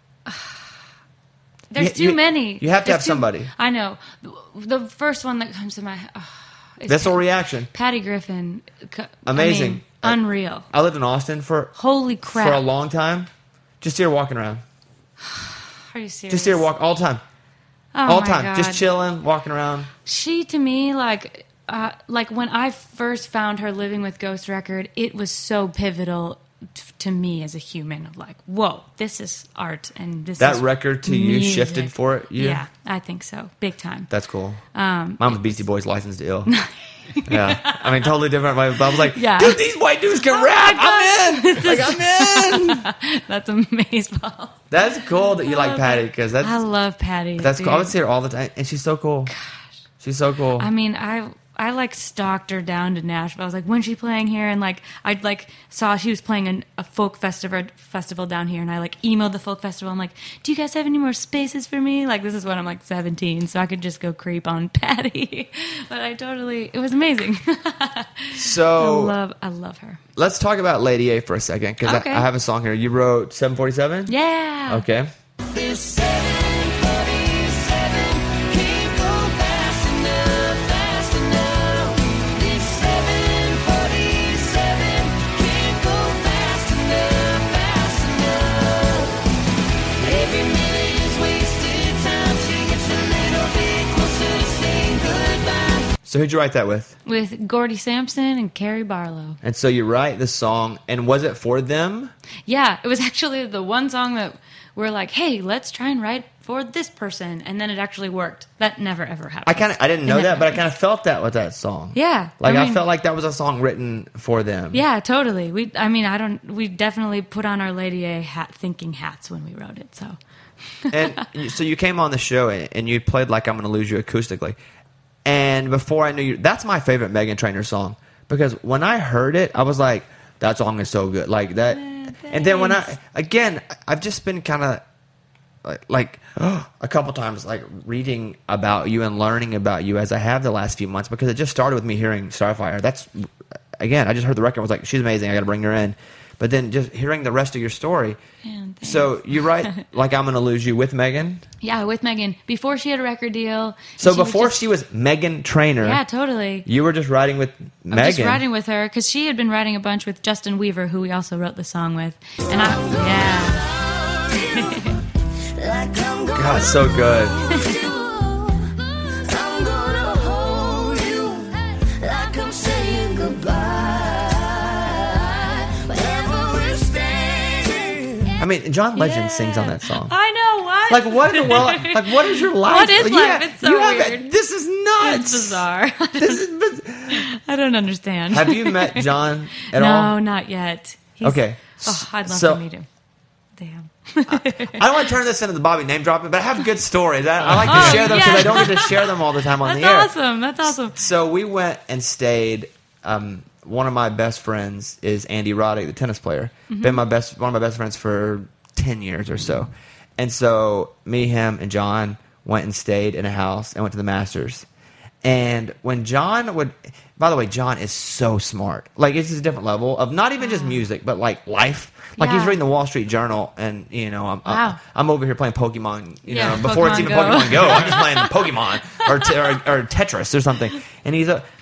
There's too many. You have to There's have somebody. I know. The first one that comes to my is Visceral reaction. Patty Griffin. Amazing. I mean, unreal. I lived in Austin for Holy crap. a long time. Just see her walking around. Are you serious? Just see her walk all the time. Oh All my the time. God. Just chilling, walking around. She, to me, like when I first found her Living with Ghost record, it was so pivotal to me as a human of like, whoa, this is art and this That is record to you music. shifted for it? Yeah, I think so. Big time. That's cool. Mine was Beastie Boys, Licensed to Ill. Yeah. I mean, totally different. But I was like, Yeah. dude, these white dudes can rap. my I'm in. Like, I'm in. That's amazing. That's cool that you like Patty because I that's love Patty. cool. I would dude. see her all the time, and she's so cool. Gosh. She's so cool. I mean, I like stalked her down to Nashville. I was like, when's she playing here? And like, I'd like saw she was playing a folk festival down here, and I like emailed the folk festival. I'm like, do you guys have any more spaces for me? Like, this is when I'm like 17, so I could just go creep on Patty. But it was amazing. So I love her. let's talk about Lady A for a second because Okay. I have a song here. You wrote 747? Yeah. Okay. This 747 can't go fast enough. This 747 can't go fast enough. Every minute is wasted time. She gets a little bit closer to saying goodbye. So who'd you write that with? With Gordy Sampson and Carrie Barlow. And so you write the song, and was it for them? Yeah, it was actually the one song that we're like, hey, let's try and write for this person, and then it actually worked. That never ever happened. I didn't know It that, never but I happened. kind of felt that with that song. Yeah, Like I mean, felt like that was a song written for them. Yeah, totally. We definitely put on our Lady A thinking hats when we wrote it. So And so you came on the show and you played Like I'm Gonna Lose You acoustically. And before I knew you, that's my favorite Meghan Trainor song because when I heard it, I was like, that song is so good. Like that. And then when I've just been kind of like a couple times like reading about you and learning about you as I have the last few months because it just started with me hearing Starfire. That's again, I just heard the record and was like, she's amazing. I got to bring her in. But then just hearing the rest of your story. Man, thanks. So you write Like I'm Gonna Lose You with Meghan. yeah, with Meghan before she had a record deal. So and before was just- she was Meghan Trainor, yeah, totally. you were just writing with I'm just Meghan. writing with her because she had been writing a bunch with Justin Weaver, who we also wrote the song with. And God, it's so good. I'm gonna hold you like I'm saying goodbye. Wherever we're standing. I mean, John Legend sings on that song. I know what. Like, what in the world? Like, what is your life? What is Like, life? It's so you have weird. This is nuts. It's bizarre. This is I don't understand. Have you met John at no, all? not yet. He's, Okay. Oh, I'd love So- to meet him. Damn. I don't want to turn this into the Bobby name dropping, but I have good stories. I like to Oh, share them because yeah. I don't get to share them all the time on That's the air. awesome. That's awesome. So we went and stayed. One of my best friends is Andy Roddick, the tennis player. Mm-hmm. Been one of my best friends for 10 years or so. And so me, him, and John went and stayed in a house and went to the Masters. And when John would, by the way, John is so smart. Like it's a different level of not even just music, but like life. Like he's Yeah. reading the Wall Street Journal, and you know, I'm over here playing Pokemon. You Yeah, know, before it's Pokemon even Go. Pokemon Go, I'm just playing Pokemon or Tetris or something. And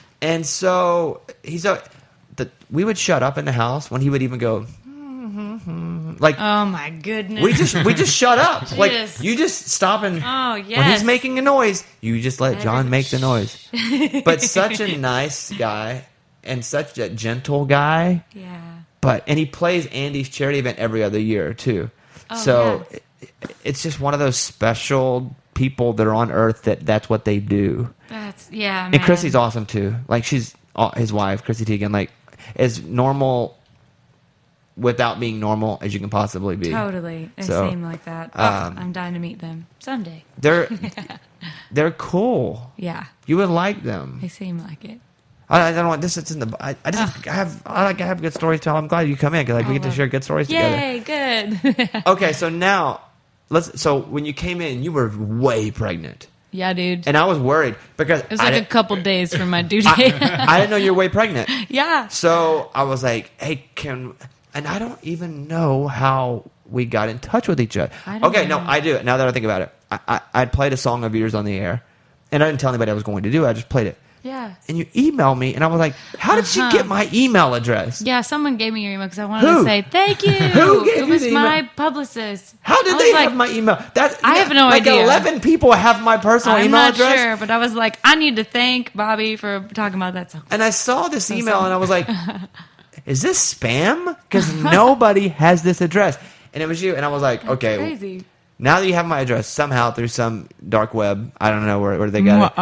we would shut up in the house when he would even go. Like Oh my goodness. we just shut up. Like Yes. you just stop and Oh, when he's yes. making a noise, you just let John Every- make the noise. But such a nice guy and such a gentle guy. Yeah. And he plays Andy's charity event every other year too. Oh, So it's just one of those special people that are on Earth that's what they do. That's man. And Chrissy's awesome too. Like she's his wife, Chrissy Teigen, like as normal without being normal as you can possibly be. Totally. They So, seem like that. I'm dying to meet them someday. They're cool. Yeah. You would like them. They seem like it. I don't want this. It's in the. I have good stories to tell. I'm glad you come in because we get to share good stories together. Yay, good. Okay, so now So when you came in, you were way pregnant. Yeah, dude. And I was worried because It was like a couple days from my due date. I didn't know you were way pregnant. Yeah. So I was like, hey, and I don't even know how we got in touch with each other. I don't Okay, know. no, I do. Now that I think about it, I'd played a song of yours on the air, and I didn't tell anybody I was going to do it. I just played it. Yeah. And you emailed me, and I was like, how did she get my email address? Yeah, someone gave me your email because I wanted Who? to say thank you. Who gave it you was the my email? publicist. How did I they was like, have my email? I have no like idea. 11 people have my personal I'm email not address. sure, but I was like, I need to thank Bobby for talking about that song. And I saw this email, and I was like, is this spam? Because nobody has this address. And it was you. And I was like, okay. Crazy. Now that you have my address, somehow through some dark web, I don't know where they got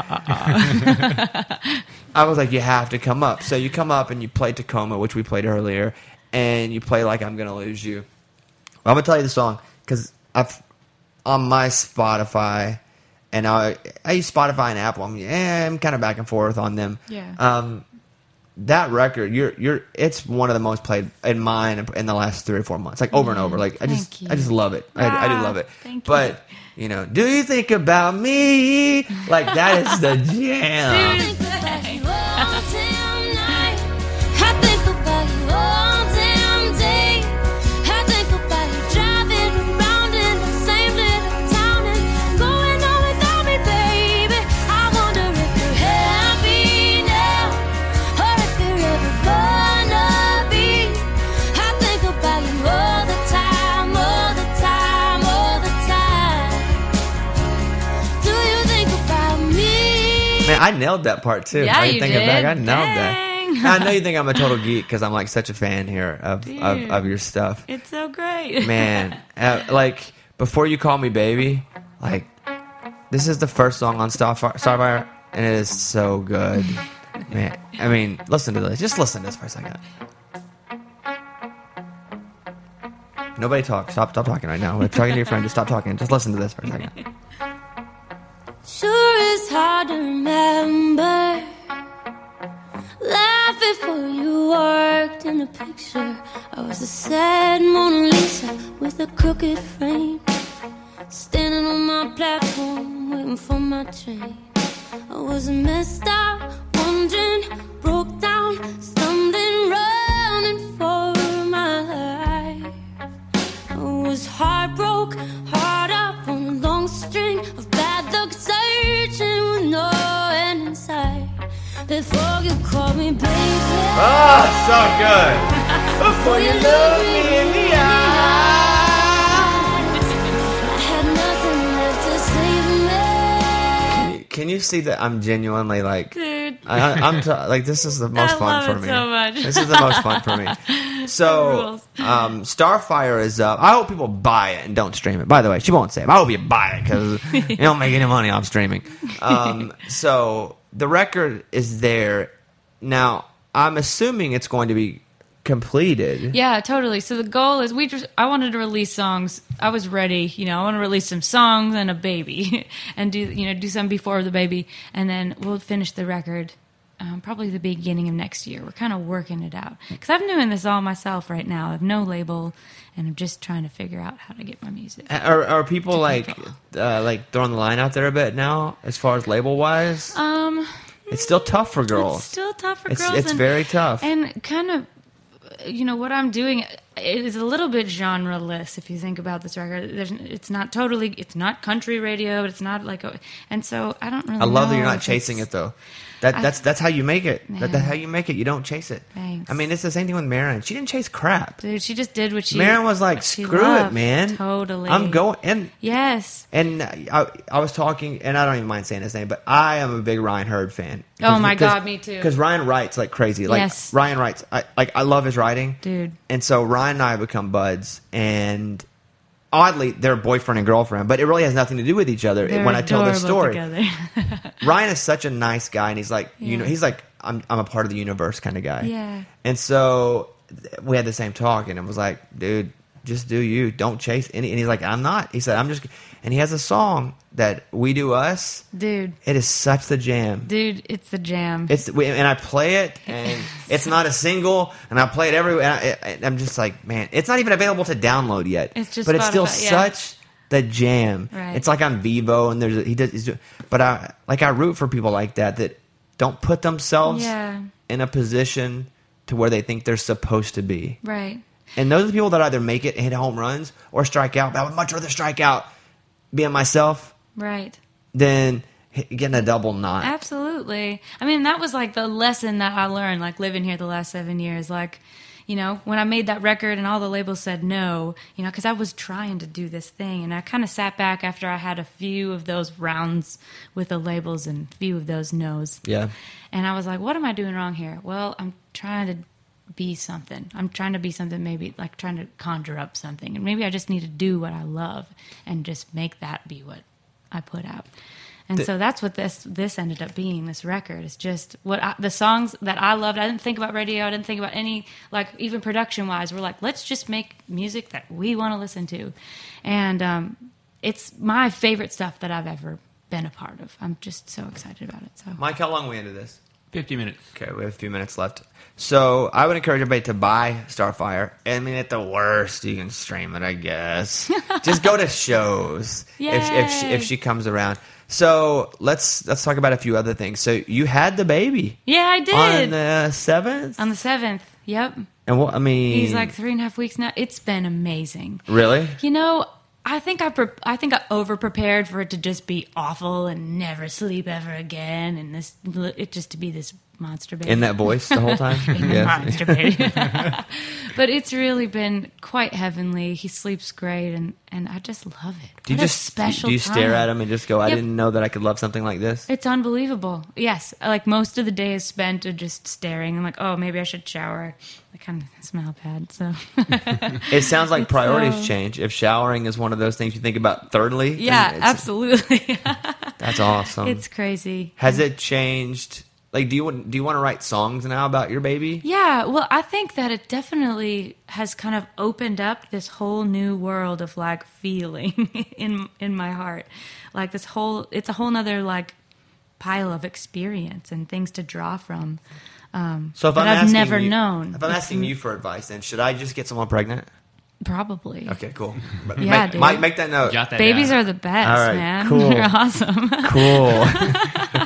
it. I was like, you have to come up. So you come up and you play Tacoma, which we played earlier, and you play Like I'm Gonna Lose You. Well, I'm gonna tell you the song because on my Spotify, and I use Spotify and Apple. I'm kind of back and forth on them. Yeah. That record, it's one of the most played in mine in the last 3 or 4 months, like over and over. Like I Thank you. just love it. I do love it. Thank you. But do you think about me? Like that is the jam. Think about you all damn night. I think about you all damn day. I think about you driving around in the same little town and going on without me, baby. I wonder if you're happy now or if you're ever gonna be. I think about you all the time, all the time, all the time. Do you think about me? Man, I nailed that part too. Yeah, Now you you think it back, I did. nailed Dang. that. I know you think I'm a total geek because I'm like such a fan here of your stuff. It's so great. Man, like before you call me baby, like this is the first song on Starfire, and it is so good. Man, I mean, listen to this. Just listen to this for a second. Nobody talk. Stop talking right now. We're talking to your friend. Just stop talking. Just listen to this for a second. Sure is hard to remember. Laugh before you worked in the picture. I was a sad Mona Lisa with a crooked frame, standing on my platform waiting for my train. I was messed up, wondering, broke down, stumbling, running for my life. I was heartbroken, hard up on a long string of bad luck, searching with no end in sight. Before you call me baby, Oh, so good. Before you look me in the eye. I had nothing left to save me. Can you see that I'm genuinely like, Dude. I'm like this is the most I fun love for it me. so much. This is the most fun for me. So, rules. Starfire is up. I hope people buy it and don't stream it. By the way, she won't say it. I hope you buy it because you don't make any money off streaming. So the record is there now. I'm assuming it's going to be completed. Yeah, totally. So the goal is I wanted to release songs. I was ready, I want to release some songs and a baby and do some before the baby, and then we'll finish the record probably the beginning of next year. We're kind of working it out because I'm doing this all myself right now. I have no label, and I'm just trying to figure out how to get my music. Are people like throwing the line out there a bit now as far as label wise? It's still tough for girls. It's still tough for girls. It's very tough. And kind of, what I'm doing, it is a little bit genre-less if you think about this record. It's not country radio, but it's not and so I don't really I love know that you're not if chasing it's- it though. That's how you make it. That's Yeah. how you make it. You don't chase it. Thanks. I mean, it's the same thing with Marin. She didn't chase crap. Dude, she just did what she... Marin was like, what she screw loved. it, man. Totally. I'm going. Yes. And I was talking, and I don't even mind saying his name, but I am a big Ryan Hurd fan. Oh my God, me too. Because Ryan writes like crazy. Like Yes. Ryan writes. I love his writing, Dude. And so Ryan and I have become buds, and oddly, they're boyfriend and girlfriend, but it really has nothing to do with each other They're when I tell this adorable story. together. Ryan is such a nice guy, and he's like, Yeah. he's like, I'm a part of the universe kind of guy. Yeah. And so we had the same talk, and it was like, dude, just do you. Don't chase any. And he's like, I'm not. He said, I'm just. And he has a song that We Do Us. Dude, It is such the jam. it's the jam. And I play it, and it's not a single, and I play it everywhere. And I'm just like, man, it's not even available to download yet. It's just but it's still Spotify, yeah. such the jam. Right. It's like on Vivo, and but I root for people like that don't put themselves Yeah. in a position to where they think they're supposed to be. Right. And those are the people that either make it and hit home runs or strike out. But I would much rather strike out being myself Right. than getting a double knot. Absolutely. I mean, that was like the lesson that I learned, like living here the last 7 years. Like, you know, when I made that record and all the labels said no, you know, because I was trying to do this thing. And I kind of sat back after I had a few of those rounds with the labels and a few of those no's. Yeah. And I was like, what am I doing wrong here? Well, I'm trying to be something. I'm trying to be something, maybe like trying to conjure up something. And maybe I just need to do what I love and just make that be what I put out. And so that's what this ended up being, this record. It's just the songs that I loved. I didn't think about radio. I didn't think about any, like, even production-wise. We're like, let's just make music that we want to listen to. And it's my favorite stuff that I've ever been a part of. I'm just so excited about it. So Mike, how long we into this? 50 minutes. Okay, we have a few minutes left. So I would encourage everybody to buy Starfire. I mean, at the worst, you can stream it, I guess. Just go to shows if she comes around. So let's talk about a few other things. So you had the baby. Yeah, I did. On the 7th? On the 7th, yep. And what, I mean... He's like 3.5 weeks now. It's been amazing. Really? You know, I think I over-prepared for it to just be awful and never sleep ever again, and it just to be this monster baby. In that voice the whole time? Monster baby. But it's really been quite heavenly. He sleeps great, and I just love it. Do you What a just special do you stare time. at him and just go, I Yep. didn't know that I could love something like this? It's unbelievable. Yes, like most of the day is spent of just staring. I'm like, oh, maybe I should shower. I kind of smell bad, so. It sounds like It's priorities so- change. If showering is one of those things you think about thirdly, then Yeah, it's- absolutely. That's awesome. It's crazy. Has it changed? Like, do you want to write songs now about your baby? Yeah, well, I think that it definitely has kind of opened up this whole new world of like feeling in my heart. Like it's a whole nother like pile of experience and things to draw from. So if that I'm I've asking never you, known. if I'm asking you for advice, then should I just get someone pregnant? Probably. Okay, cool. But Yeah, make, dude. Mike, make that note. Jot that Babies down. are the best, All right, man. cool. They're awesome. Cool.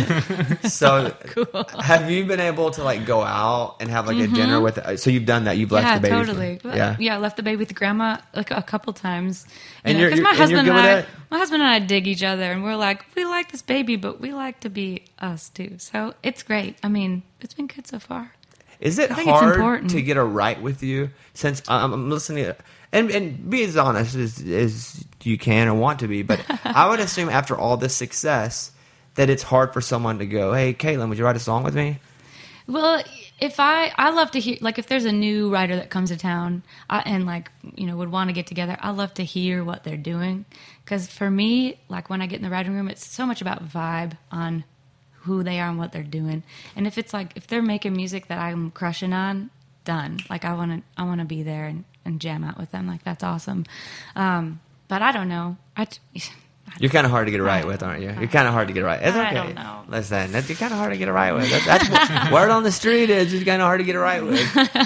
So, Cool. have you been able to like go out and have like a dinner with? So you've done that. You've left Yeah, the baby. totally. Yeah. I left the baby with grandma like a couple times. And You know, you're- 'cause my and you're husband good and with I, that? my husband and I dig each other, and we're like, we like this baby, but we like to be us too. So it's great. I mean, it's been good so far. Is it think it's hard important. to get a right with you? Since I'm listening to, and be as honest as you can or want to be, but I would assume after all this success that it's hard for someone to go, hey, Caitlin, would you write a song with me? Well, if I love to hear, like, if there's a new writer that comes to town and, like, you know, would want to get together, I love to hear what they're doing. Because for me, like, when I get in the writing room, it's so much about vibe on who they are and what they're doing. And if it's like, if they're making music that I'm crushing on, done. Like, I want to be there and jam out with them. Like, that's awesome. But I don't know. You're kind of hard to get it right with, aren't you? You're kind of hard to get it right. It's okay. I don't know. Listen, you're kind of hard to get it right with. That's word on the street is it's kind of hard to get it right with.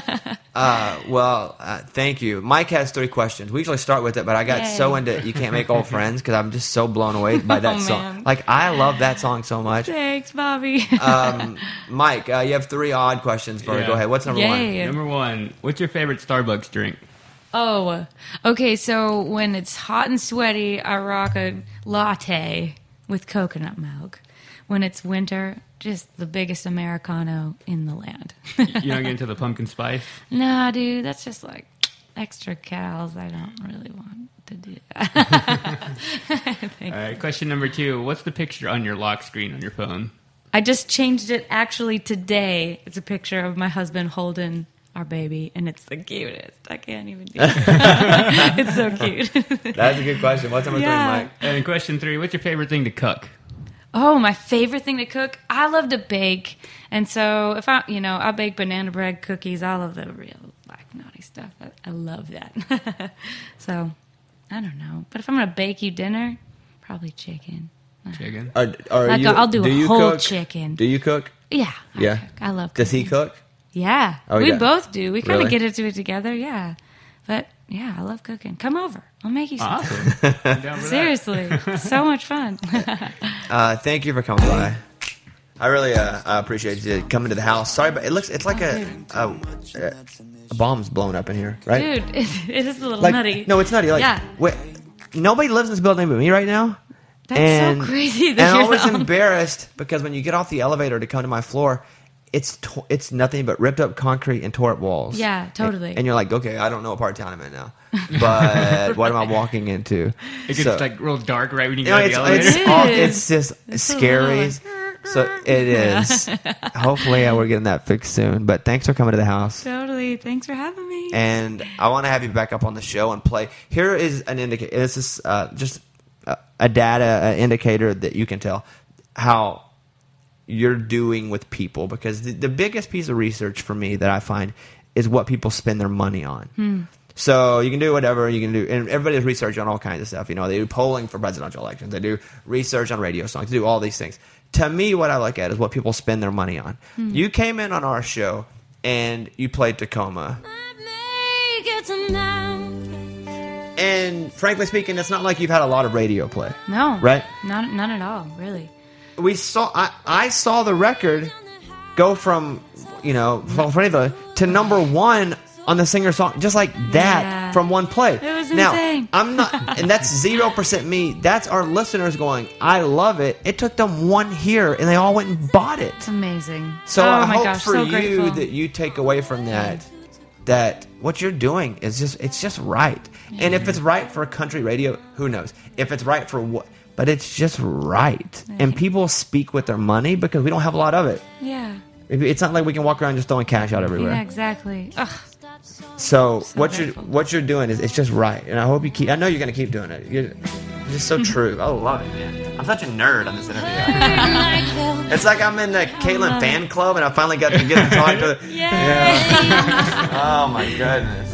Thank you. Mike has 3 questions. We usually start with it, but I got Yay. so into You Can't Make Old Friends because I'm just so blown away by that Oh, song. man. Like, I love that song so much. Thanks, Bobby. Mike, you have 3 odd questions for me. Yeah. Go ahead. What's number 1? Yay. Number 1, what's your favorite Starbucks drink? Oh, okay. So when it's hot and sweaty, I rock a latte with coconut milk. When it's winter, just the biggest Americano in the land. You don't get into the pumpkin spice? Nah, dude, that's just like extra calories. I don't really want to do that. All right, question number 2, what's the picture on your lock screen on your phone? I just changed it actually today. It's a picture of my husband holding our baby, and it's the cutest. I can't even do it. It's so cute. That's a good question. What's number 3, Yeah. Mike? And question 3, what's your favorite thing to cook? Oh, my favorite thing to cook? I love to bake. And so if I bake banana bread cookies, all of the real like naughty stuff. I love that. So, I don't know. But if I'm going to bake you dinner, probably chicken. Chicken? I'll do a whole cook? chicken. Do you cook? Yeah. Yeah. Cook. I love Does he cooking. cook? Yeah. Oh, we yeah. both do. We kind Really? of get into it together, yeah. But yeah, I love cooking. Come over. I'll make you something. Awesome. I'm down for that. Seriously, so much fun. Thank you for coming by. I really appreciate you coming to the house. Sorry, but it's like a bomb's blowing up in here, right? Dude, it is a little Like, nutty. no, it's nutty. Like, Yeah. wait, nobody lives in this building but me right now. That's so crazy that and I'm you're always the only- embarrassed because when you get off the elevator to come to my floor, it's nothing but ripped up concrete and tore up walls. Yeah, totally. And you're like, okay, I don't know what part of town I'm in now, but what am I walking into? It gets So- like real dark right when you You get know, out of the it's, elevator. it's just scary. So it is. Hopefully, we're getting that fixed soon. But thanks for coming to the house. Totally. Thanks for having me. And I want to have you back up on the show and play. Here is an indicator. This is just a data indicator that you can tell how you're doing with people. Because the biggest piece of research for me that I find is what people spend their money on. So you can do whatever you can do, and everybody does research on all kinds of stuff. You know, they do polling for presidential elections. They do research on radio songs. They do all these things. To me, what I look at is what people spend their money on. You came in on our show and you played Tacoma. And frankly speaking, it's not like you've had a lot of radio play. No. Right? None at all, really. I saw the record go from, to number one on the singer song, just like that, Yeah. from one play. It was now, insane. I'm not, and that's 0% me. That's our listeners going, I love it. It took them one hear, and they all went and bought it. It's amazing. So oh I my hope gosh, for so you grateful. that you take away from that what you're doing is it's just right. And if it's right for country radio, who knows? If it's right for what, but it's just right. And people speak with their money because we don't have a lot of it. Yeah. It's not like we can walk around just throwing cash out everywhere. Yeah, exactly. Ugh. So what grateful. you're doing is it's just right, and I hope you keep. I know you're going to keep doing it. You're just so true. I love it, man. I'm such a nerd on this interview. It's like I'm in the Caitlyn fan club, and I finally got to get to talk to. Oh my goodness.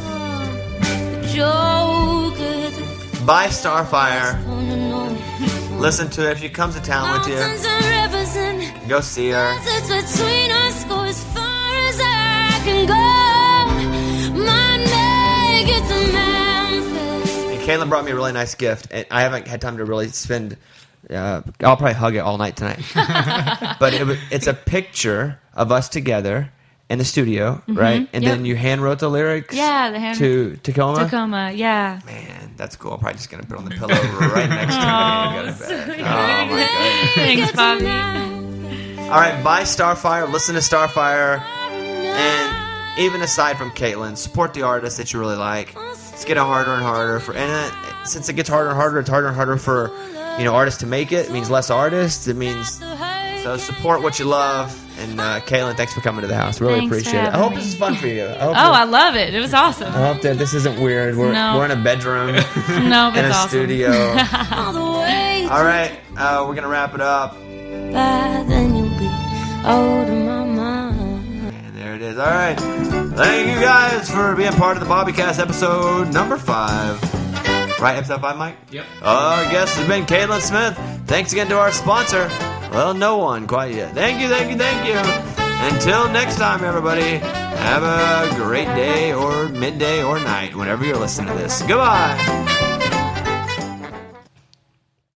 Buy Starfire. Listen to it if she comes to town with you. Go see her. Between us go as far as I can go. My neck gets to Memphis. And Caitlin brought me a really nice gift, and I haven't had time to really spend. I'll probably hug it all night tonight. But it's a picture of us together in the studio, right? And Yep. then you hand wrote the lyrics. Yeah, the hand- to Tacoma. Tacoma, yeah. Man, that's cool. I'm probably just gonna put it on the pillow right next to me and go to bed. Oh my goodness. Thanks, Bobby. All right, buy Starfire, listen to Starfire, and even aside from Caitlin, support the artists that you really like. It's getting harder and harder since it gets harder and harder, it's harder and harder for artists to make it. It means less artists. It means so support what you love. And Caitlin, thanks for coming to the house. Really Thanks for appreciate it. I having hope me. this is fun for you. I love it. It was awesome. I hope that this isn't weird. We're in a bedroom No, but in a it's awesome. studio. All the way All right, we're gonna wrap it up. by then you'll be out of my mind. And there it is. All right. Thank you guys for being part of the Bobbycast episode number 5. Right, episode 5, Mike? Yep. Our guest has been Caitlin Smith. Thanks again to our sponsor. Well, no one quite yet. Thank you, thank you, thank you. Until next time, everybody, have a great day or midday or night, whenever you're listening to this. Goodbye.